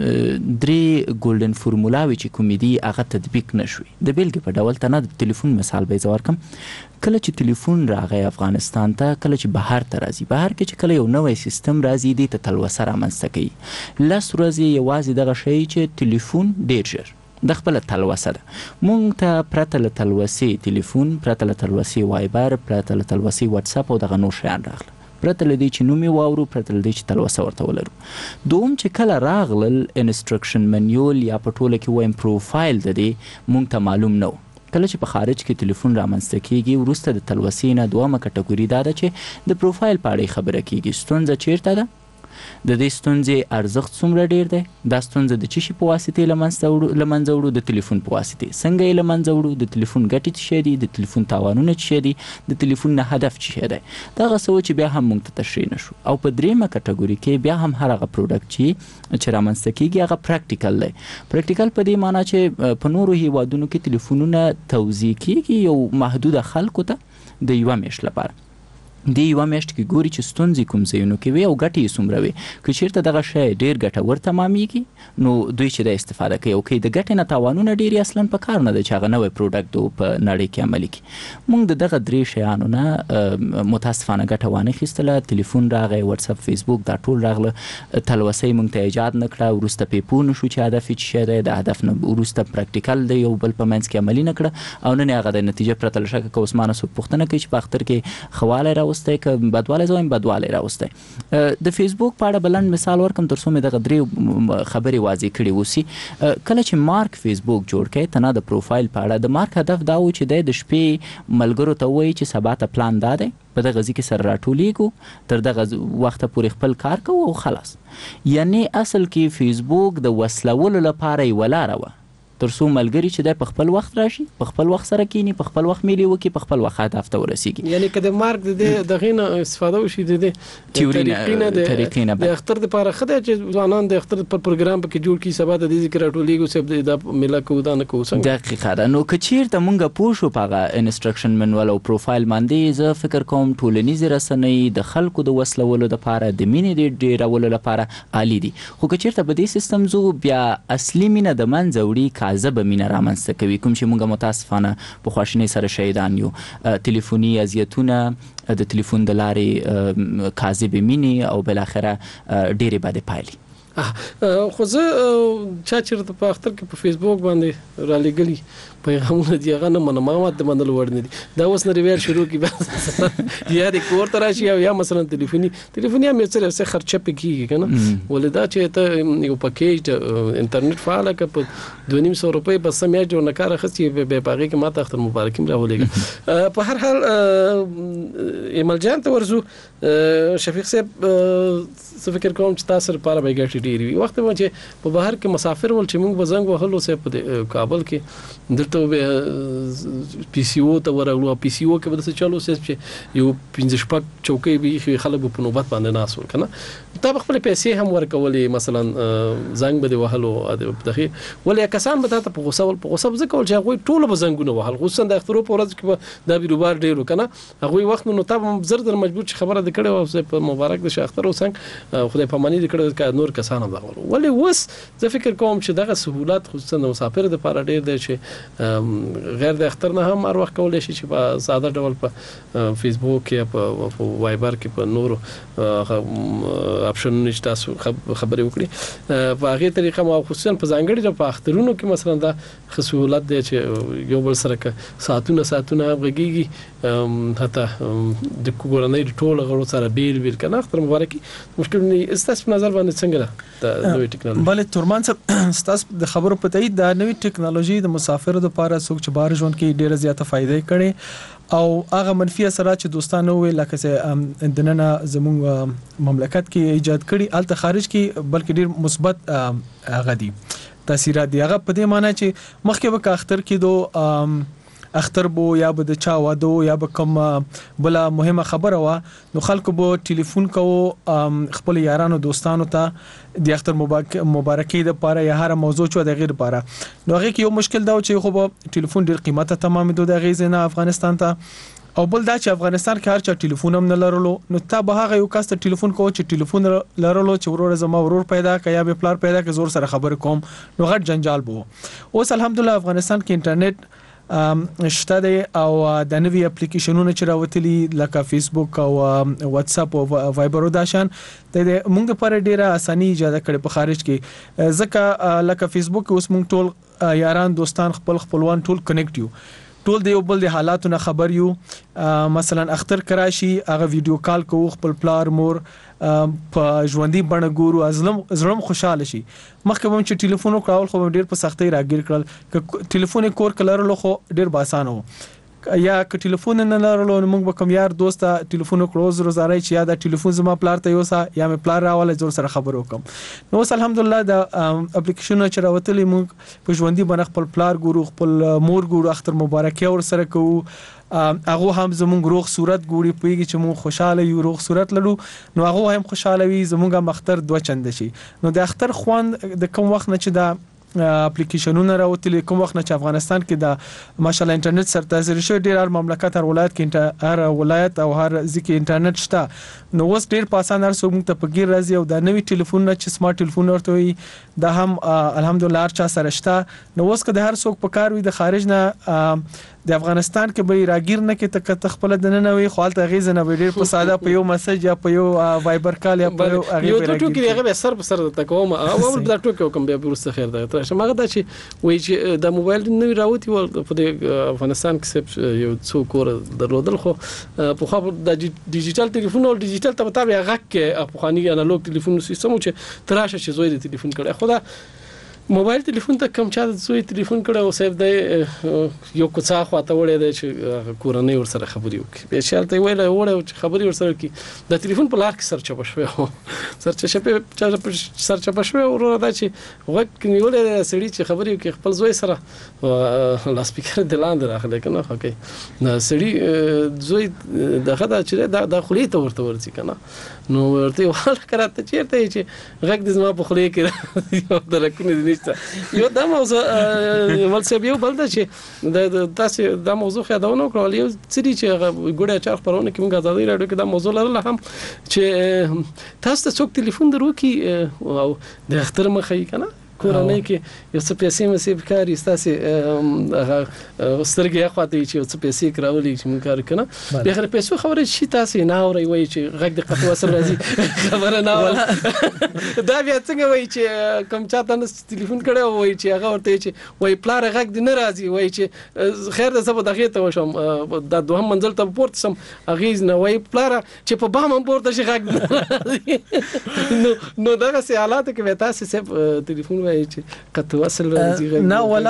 درې ګولډن فورمولاوي چې کومېدي هغه تطبیق نشوي د بیلګې په ډول ته نه د ټلیفون مثال به زور کم کله چې ټلیفون راغی افغانستان ته کله چې بهر ته راځي بهر کې چې کله یو نوې سیستم راځي د تلوسه رامنځته کوي لس ورځې یوازې دغه شی چې ټلیفون ډیر ژر د خپل تلوسه ده مونږ ته پرته له تلوسې ټلیفون پرته له تلوسې وایبر پرته له تلوسې واتس اپ او دغه نور شیان راغله پرته لدی چې نومي واورو پرته لدی چې تلوسه ورته ولرو دوم چې کله راغلل انسترکشن منیول یا په ټوله کې وایم پروفایل د دې مونږ ته معلوم نه کله چې په خارج کې ټلیفون رامنځته کیږي وروسته د تلوسې نه دومره کټګوري دا ده چې د پروفایل په اړه خبره کیږي ستونزه چیرته ده د دې ستونزې ارزښت څومره ډیر دی دا ستونزه د چی په واسطه لمنځه وړو د ټلیفون په واسطه څنګه یې لمنځه وړو د ټلیفون ګټې څه دي د ټلیفون تاوانونه څه دي د ټلیفون نه هدف څه دی دا غوښتل چې بیا هم موږ ته تشریح نشو او په دریمه کټګوري کې بیا هم هر هغه پروډکټ چې رامنځته کیږي هغه پریکټیکل دی پریکټیکل په دې معنی چې په نورو هیوادونو کې ټلیفونونه توزیع کیږي یو محدود خلکو ته د یو میاشت لپاره دی یو میاشت کې ګوري چې ستونزې کوم ځایونو کې وي او ګټې یې څومره وي که چېرته دغه شی ډېر ګټور تمامېږي نو دوی چې د استفاده کوي او که د ګټې نه تاوانونه ډېر یې اصلا په کار نه ده چې هغه نوی پروډکټ په نړۍ کې عملي کړي موږ د دغه درې شیانو نه متاسفانه ګټه وانخیستله ټلیفون راغی واتساپ فیسبوک دا ټول راغله تلوسه یې موږ ته ایجاد نه کړه وروسته پې پوه نه شو چې هدف یې څه شی دی د هدف نه وروسته پریکټیکل دی یو بل په منځ کې عملي نه کړه او نن یې هغه د نتیجې پرته له شکه که اوس مانه څوک پوښتنه کوي چې په اختر کې ښه والی راوست راوستي که بدوالی زویم بدوالی راوستي. د فیسبوک په اړه بلند مثال ورکم تر څو مې دغه درې خبرې واضح کړي وسی. کله چې مارک فیسبوک جوړ کړي تنه د پروفایل په اړه د مارک هدف دا و چې د شپې ملګرو ته وایي چې سبا ته پلان داده په دغه ځکه سره راټولېږو تر دغه وخت پورې خپل کار کوو او خلاص. یعنی اصل کې فیسبوک د وسلولو لپاره یې ولاره وه تر څو ملګری چې د خپل وخت راشي په خپل وخت سره کینی په خپل وخت میلی وکي په خپل وخت هدف ته ورسیږي. یعنی کله مارک د غینه استفاده وشي د طریقې نه د اختر لپاره خدای چې ځوانان د اختر پر پروګرام کې جوړ کی سبا د دې ذکر راټولېږي سب د ملا کو دا نه کو څنګه دقیقاً. نو کچیر ته مونږه پوښو پاغه انسترکشن منوال او پروفایل باندې زه فکر کوم ټولنیز رسنۍ د خلکو د وسلولو لپاره د مینې د ډیرولو لپاره عالی دي. خو کچیر ته په دې سیستم زو بیا اصلي مینه د منځ وړي کاذب مینه رامنځته کوي کوم چې موږ متاسفانه په خواشینۍ سره شهیدان یو. ټلیفوني اذیتونه د ټلیفون د لارې کاذب مینه او بل اخره ډېرې بده پایلې. خو زه چا چیرته په اختر کې په فیسبوک باندې را لګلی پیغامونه دی هغه نه منم د منلو وړ نه دي. دا اوس نه ریویر شروع کی یا د کور تر شي یا مثلا ټلیفوني هم یې څه خرچه پکې کنه ولدا چې ته یو پکیج انټرنیټ فعال ک په 200 روپۍ بس سم یې جوړ نه کار خسي به پاګه کې ماته اختر مبارکیم راولېږي. په هر حال ایمل جان ته ورزو شفیق صاحب څه فکر کوم چې تاسو لپاره به ګټي ډیری وخت مو چې په بهر کې مسافر ول چې موږ بزنګ وهلو سه په کابل کې دلته به پی سی او ته ورغلو. پی سی او کې به څه چالو سه چې یو 15 شپږ چوکۍ به خلک په نوبت باندې ناس ول کنه تا خپل پیسې هم ورکولې مثلا زنګ به وهلو دغه ولې کسان به ته په غوسه ځکول چې هغه ټول به زنګونه وهل خصوصا د اخترو په ورځ کې دا بیروبار ډیرو کنه هغه وخت نو ته زر در مجبور چې خبره د کړه او په مبارک د شاختر وسنګ خدای په مانی د کړه نور کسان هم دغه ولې وس زه فکر کوم چې دغه سہولت خصوصا د مسافر د لپاره ډیر دی چې غیر د اختر نه هم هر وخت کولای شي چې په ساده ډول په فیسبوک کې په وایبر کې په نورو اپشن نشته خبرې وکړي په هغه طریقه ما خصوصا په ځانګړي په اخترونو کې مثلا دا سہولت دی چې یو بل سره ساعتونه غږیږي حتی د کورنۍ ټول غړو سره بیل کنه اختر مبارکي مشکل نه استاس په نظر باندې څنګه ده نوې ټکنالوژي بل تورمان صاحب استاس د خبرو په تایید د نوې ټکنالوژي د مسافرو لپاره څوک چې بار ژوند کې ډیره زیاته فائدې کړي او هغه منفي اثرات چې دوستانه وي لکه چې دننه زموږ مملکت کې ایجاد کړي الته خارج کې بلکې ډیر مثبت هغه دي تاثیرات دی. هغه په دې معنی چې مخکې به اختر کې دو اختر بو یا به د چا واده یا به کوم بل مهمه خبره وا نو خلکو به ټلیفون کو خپل یارانو دوستانو ته د اختر مبارکي د پاره یا هر موضوع چو د غیر پاره نو هغه کې یو مشکل دا چې خو به ټلیفون ډیر قیمته تمام دو د غیر نه افغانستان ته او بل دا چې افغانستان کې هر چا ټلیفون هم نه لرلو نو تا به هغه یو کس ته ټلیفون کوو چې ټلیفون لرلو چې ورور زما ورور پیدا کیا به پلار پیدا کې زور سره خبر کوم نو غټ جنجال بو. اوس الحمدلله افغانستان کې انټرنیټ شته دی او د نوی اپلیکیشنونو چې راوتلي لکه فیسبوک او واتس اپ او وایبر او داشان د موږ لپاره ډیره اساني ایجاد کړي په خارج کې ځکه لکه فیسبوک اوس موږ ټول یاران دوستان خپلوان ټول کنیکټ یو ټول دی بل د حالاتونو خبر یو مثلا اختر کراشي هغه ویډیو کال کوو خپل پلار مور په ژوندۍ بڼه ګورو ازلم خوشاله شي. مخکې هم چې ټلیفون کول خو ډیر په سختۍ راګیر کړل ک ټلیفون کور کلر له خو ډیر باسان وو یا ک ټلیفون نه لرلو موږ به کوم یار دوست ټلیفون کلوز روزارای چې یا د ټلیفون زما پلار ته یوسا یا مې پلار راواله زور سره خبرو کوم نو الحمدلله د اپلیکیشن چې راوتلې موږ په ژوندۍ باندې خپل پلار ګورو خپل مور ګورو اختر مبارکي ور سره کوو هغه هم زموږ روغ صورت ګوري پیږي چې موږ خوشاله یو روغ صورت لرو نو هغه هم خوشاله وي زموږ مختر دوه چند شي نو د اختر خوان د کوم وخت نه چې دا اپلیکیشنونه راوتلي کوم وخت نه چې افغانستان کې د ماشاءالله انټرنیټ سره تاثیر شوی ډیر هر مملکت هر ولایت کې هر ولایت او هر ځکه انټرنیټ شته نو اوس ډیر په اسانه هر څوک ته پګیر راځي او د نوې ټلیفون چې سمارټ ټلیفون ورته وي دا هم الحمدلله هر چا سره شته نو اوس که د هر څوک په کار وي د خارج نه د افغانستان کې به راګیر نه کې ته خپل د نه وي خپل ته غیزه نه ډیر په ساده په یو میسج یا په یو وایبر کال یا په یو یو ټوکی هغه به سر په سر ته کوم او بل د ټوکی کوم به ورسته خیر ده راشه مګر دا چې وایي چې د موبایل نوې راوتی ول په افغانستان کې یو څو کور درلودل خو په خو د ډیجیټل ټلیفون او ډیجیټل ته مطابق غږ کې په خاني انالوګ ټلیفون سیستم چې تراشه چې زوی د ټلیفون کړه خدا موبایل ټلیفون ته کم چا د زوی ټلیفون کړه او صاحب د یو کوڅه خواته وړي د کورنۍ ور سره خبري وکړي به شالته ویل وړه خبري ور سره کی د ټلیفون په لار کې سرچ بشوي سرچ بشوي ورته دا چې وخت نیولې سړي چې خبري وکړي خپل زوی سره لاس سپیکر د لاندې راغلی کنه هکې نو سړي زوی دغه دا چې د خولې ته ورته کنه نو ورته وحال کراته چیرته چې غږ د زما په خولې کې درکونه دي یو دا موضوع ولڅ یو بل دا چې د تاسو دا موضوع خداونه کړل یو سړي چې ګوډه چار خبرونه کې موږ آزادي راډیو کې دا موضوع لرله هم چې تاسو ته څوک ټلیفون درو کې او د اختر مخې کنه کورنۍ کې یو څه پیسې مې کاری استاسي سترګې اخواته چې یو څه پیسې کراولي چې مونږ کار کنه به غیر پیسو خبره شي تاسو نه اوري وای چې غږ د قطو اصل راځي خبره نه دا بیا څنګه وای چې کوم چاته نس ټلیفون کړه وای چې هغه ورته چې وای پلار غږ د نه راځي وای چې خیر د سبا دغه ته وشم د دوهم منزل ته پورته سم اغیز نه وای پلار چې په بام پورته شي غږ نو دغه سي حالات کې تاسو سه ټلیفون چې قطو اصل راځي نه ولا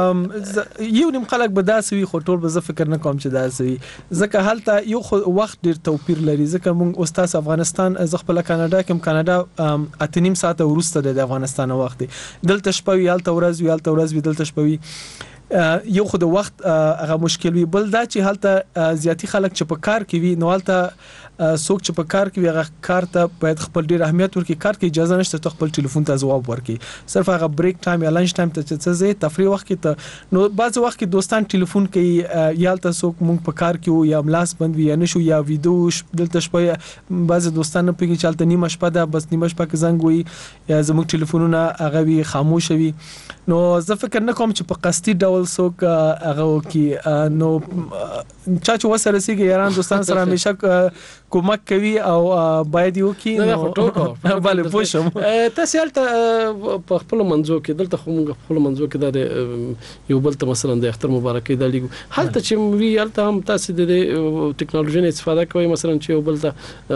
یو نیم خلک به داسوي خو ټول به زه فکر نه کوم چې داسوي ځکه هلته یو وخت ډیر توپیر لري ځکه موږ استاد افغانستان از خپل کاناډا کې کاناډا اتنیم ساعت ورسته د افغانستان وخت دلته شپه یالته ورځ دلته شپه یو خو د وخت هغه مشکل وی بل دا چې هلته زیاتی خلک چې په کار کې وي نو هلته څوک چې په کار کې وي هغه کار ته باید خپل ډیر اهمیت ورکړي کار کې اجازه نشته ته خپل ټلیفون ته جواب ورکړي صرف هغه بریک ټایم یا لنچ ټایم ته چې زه تفریح وخت کې ته نو بعض وخت کې دوستان ټلیفون کوي یالته څوک مونږ په کار کې یا ملاس بند وي یا نشو یا ویډیو دلته شپه بعض دوستان په کې چالت نیمه شپه ده بس نیمه شپه کې زنګ وي یا زموږ ټلیفونونه هغه وي خاموش وي نو زه فکر نه کوم چې په قصدي ډول څوک هغه کې نو چا چې وسره سیګ یاران دوستان سره همیشه کومک کوي او باید یو کې نه ټوکو بله پوښم تاسو هلته په خپل منځو کې دلته خو موږ خپل منځو کې د یو بل ته مثلا د اختر مبارکي د لیګو هلته چې وی هلته هم تاسو د ټیکنالوژي نه استفاده کوئ مثلا چې یو بل ته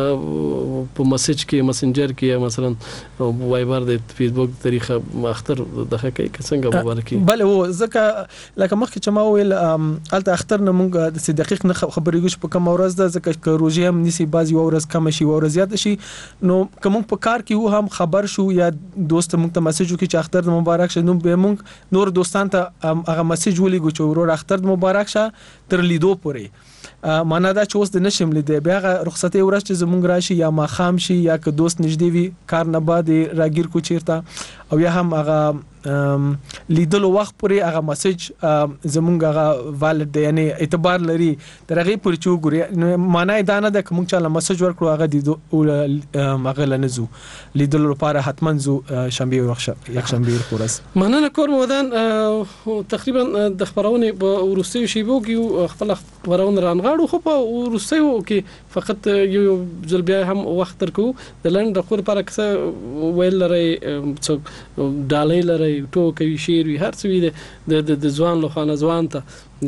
په میسج کې مسنجر کې مثلا وایبر د فیسبوک طریقه اختر دغه کوي څنګه مبارکي بله و ځکه لکه مخکې چې ما ویل هلته اختر نه موږ د دقیق نه خبرې ګوش په کوم ورځ ده ځکه روزي هم نسی بعضی ورځ کم شي ورځ زیات شي نو کوم په کار کې هم خبر شو یا دوست موږ ته میسج وکړي چې اختر مبارک شه نو به موږ نور دوستان ته هغه میسج ولېږو چې ورور اختر مبارک شه تر لیدو پورې معنا دا چې اوس د نشم لیدې بیا رخصتي ورځ چې زمونږ راشي یا ما خام شي یا که دوست نږدې وي کار نه بعد راګیر کو چیرته او یا هم هغه لیدلو وخت پورې هغه میسج زمونږ هغه والد یعنی اعتبار لري درغه پورې چې وګوري معنا دا نه ده کوم چې له میسج ورکړو هغه د هغه لنزو لیدلو لپاره حتما زو شنبه یک شنبه ورځ مننه کوم ودان تقریبا د خبرونه په ورسته شی وګیو خپل خبرونه رانغاړو خو په ورسته کې فقط یو ځل بیا هم وخت ترکو د لند د خور لپاره څه ویل لري څوک ډالۍ لري ټوکوي شیر وی هر څه وی د ځوان له خانه ځوان ته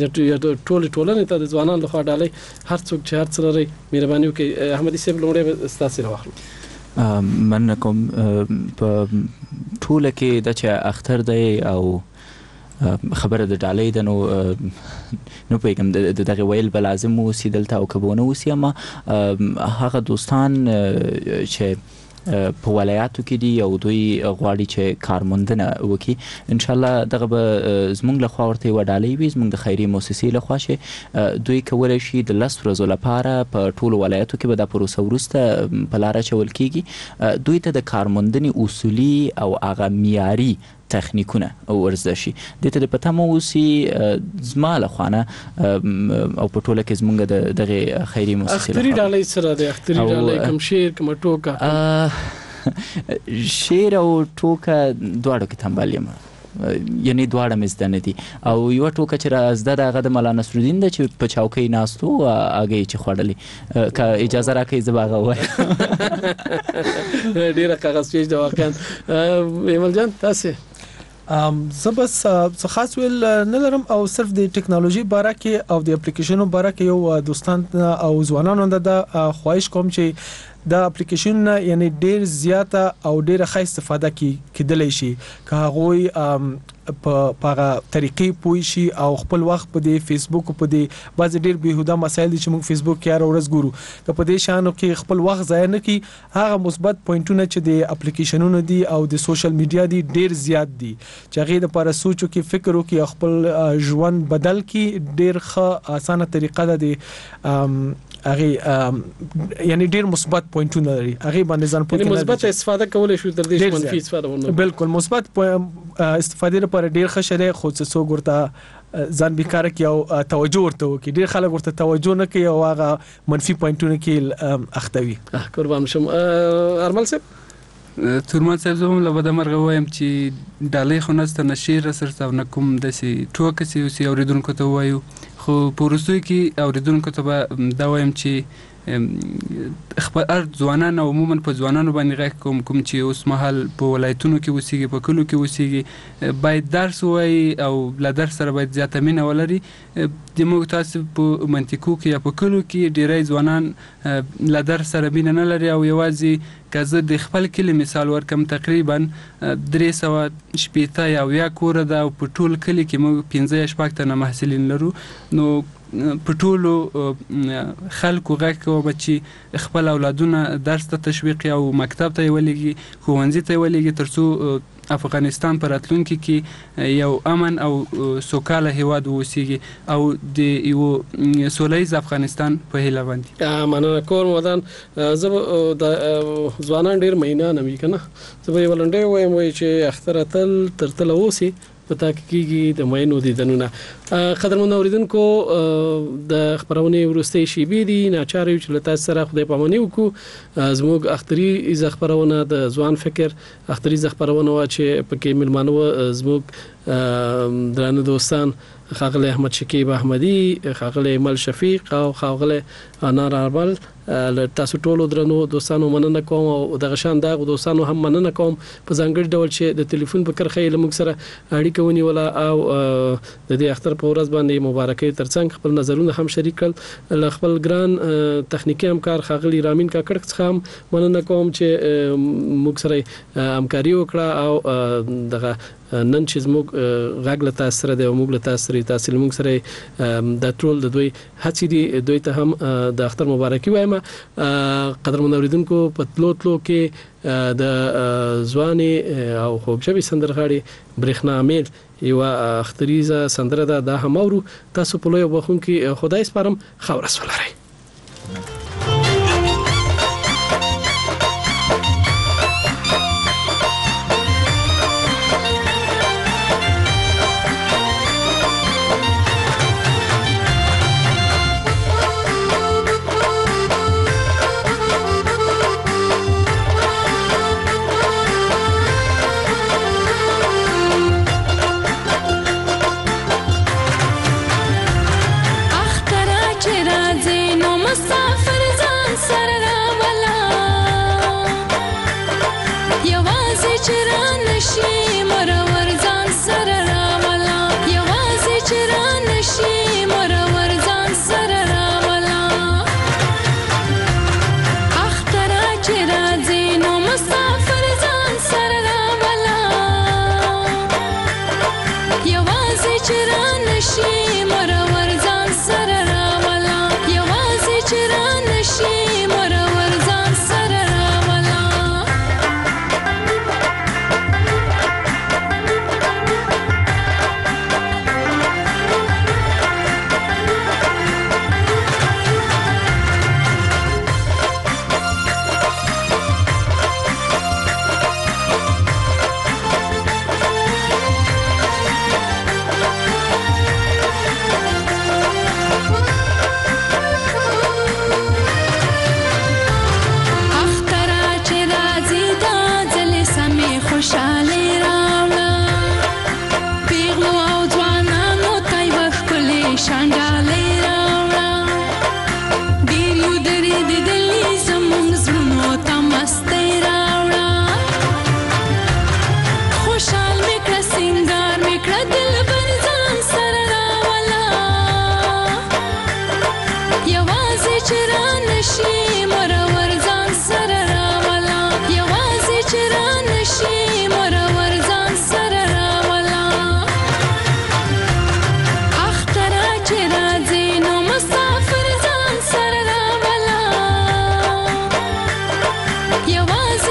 ټولنې ته د ځوانانو له خوا ډالۍ هر څوک چې هر څه لري مهرباني وکړئ احمدي صاحب لومړی ستاسو راوخلو من کوم په ټول کې د چې اختر دی او خبره د ډالۍ د نو پیغام دغه ویل بل لازم وسیدلته او کبونه وسی ما هغه دوستان چې په ولایاتو کې دي او دوی غواړي چې کارموندنه وکړي ان شاء الله دغه به زموږ له خوا ورته وډالۍ وي زموږ د خیري مؤسسې له خوا چې دوی کولای شي د 10 ورځو لپاره په ټولو ولایاتو کې به د پروسه ورسته په لار چول کېږي دوی ته د کارموندنې اصولي او هغه معیاري تخنیکونه او ورزشي دته د پته مو وسی زماله خوانه او په ټوله کې زمونږ دغه خیري مؤسسه اختری ډالۍ سره د اختری ډالۍ کوم شیر کوم ټوکا شیر او ټوکا دواړو کې تنبالیم یعنی دواړه مزدنه دي او یو ټوکا چې زده دغه د مولانا نصرالدین د چې په چوکۍ ناستو اگې چې خړلې که اجازه راکړئ زباغه وای ډیره کاغذ پیش د واقعا ایمل جان تاسو زبس خاص ویل نه لرم او صرف د ټکنالوژي باره کې او د اپلیکیشنونو باره کې یو دوستان او ځوانانو د خواهش کوم چې دا اپلیکیشن یعنی ډیر زیاته او ډیره ښه استفاده کیدلی شي که هغه په طریقې پوي شي او خپل وخت په دې فیسبوک په دې باز ډیر بهوده مسایل چې موږ فیسبوک کې هر ورځ ګورو که په دې شانو کې خپل وخت ضایع نه کی هغه مثبت پوینټونه چې د اپلیکیشنونو دي او د سوشل میډیا دي ډیر زیات دي چې هغه د لپاره سوچو کې فکر وکړي خپل ژوند بدل کی ډیر ښه اسانه طریقه ده د هغه یعنی ډیر مثبت پوینټونه لري هغه باندې ځان پوهه مثبت استفاده کولای شو تر دې منفي استفاده ونه بالکل مثبت استفاده لپاره ډیر ښه شری خو څه ګورته ځان بیکاره کی او توجه ورته وکي ډیر خلک ورته توجه نه کوي او هغه منفي پوینټونه کې اختوي قربان شم ارمل صاحب تورمان صاحب زه هم له بده مرغه وایم چې ډالۍ خو نسته نه شعر سرته او نه کوم داسې ټوکه چې اوریدونکو ته ووایو خو په وروستیو کې اوریدونکو ته به دا وایم چې خپل ځوانان او عموما په ځوانانو باندې غږ کوم چې اوس مهال په ولایتونو کې اوسېږي په کلو کې اوسېږي باید درس ووایي او له درس سره باید زیاته مینه ولري زموږ تاسو په منطقو کې یا په کلو کې ډیری ځوانان له درس سره مینه نه لري او یوازې که زه د خپل کلي مثال ورکم تقریبا 380 یا 80 کوره ده او په ټول کلي کې موږ 15 تنه محصلین لرو نو په ټولو خلکو غږ کوم چې خپل اولادونه درس ته تشویق او مکتب ته ولېږي ښوونځي ته ولېږي ترڅو افغانستان پر راتلونکي کې یو امن او سوکاله هیواد اوسېږي او د یو سولیز افغانستان په هیله باندې مننه کوم ودان زه د ځوانان ډیر مینه وي کنه زه به ولنډه وایم چې اخترتل ترتل اوسي پتا کیږي د مینو دیدنونه قدرمن اوریدونکو د خبرونه ورسته شي بي دي ناچاره چې لته سره خدای پامنې وکړو زموږ اختري ز خبرونه د ځوان فکر اختري ز خبرونه چې پکې ملمانو زموږ درانه دوستان خاغله احمد شکیب احمدی خاغله مل شفیق او خاغله انار اربل تاسو ټول درنو دوستانو مننه کوم او د غشان دغه دوستانو هم مننه کوم په ځانګړي ډول چې د ټلیفون په کرخه لمږ سره اړیکه ونیوله او د دې اختر په ورځ باندې مبارکي ترڅنګ خپل نظرونه هم شریک کړل خپل ګران تخنیکی همکار خاغلی رامین کا کړک څخه مننه کوم چې موږ سره همکاري وکړه او دغه نن چې موږ غاګل تاسو سره د موږ له تاسو تحصیل موږ سره د ټول د دوی هڅې دي دوی ته هم د اختر مبارکي وایم قدرمن اوریدونکو په تلو کې د ځواني او خوږژبي سندرغاړي برېښنا امیر یو اختریزه سندره ده هم اورو تاسو په لوی وبخون کې خدای سپارم خورس ولرئ اختر چې راځي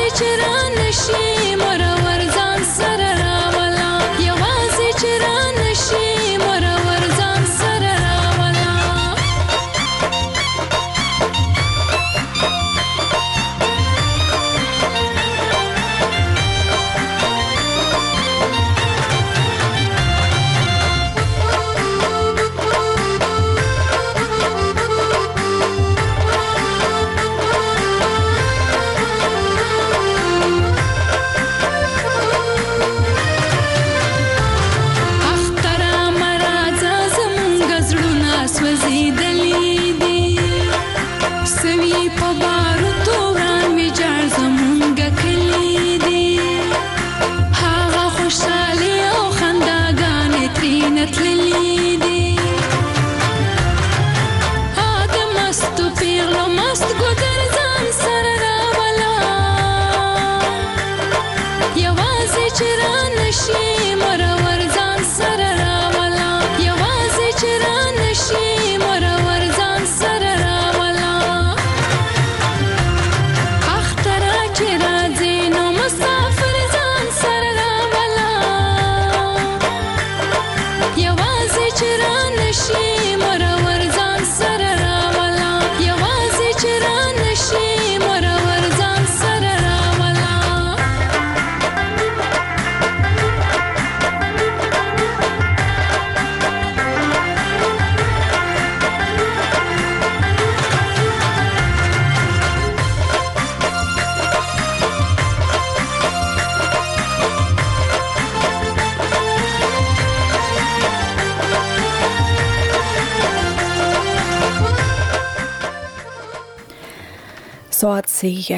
So hat sich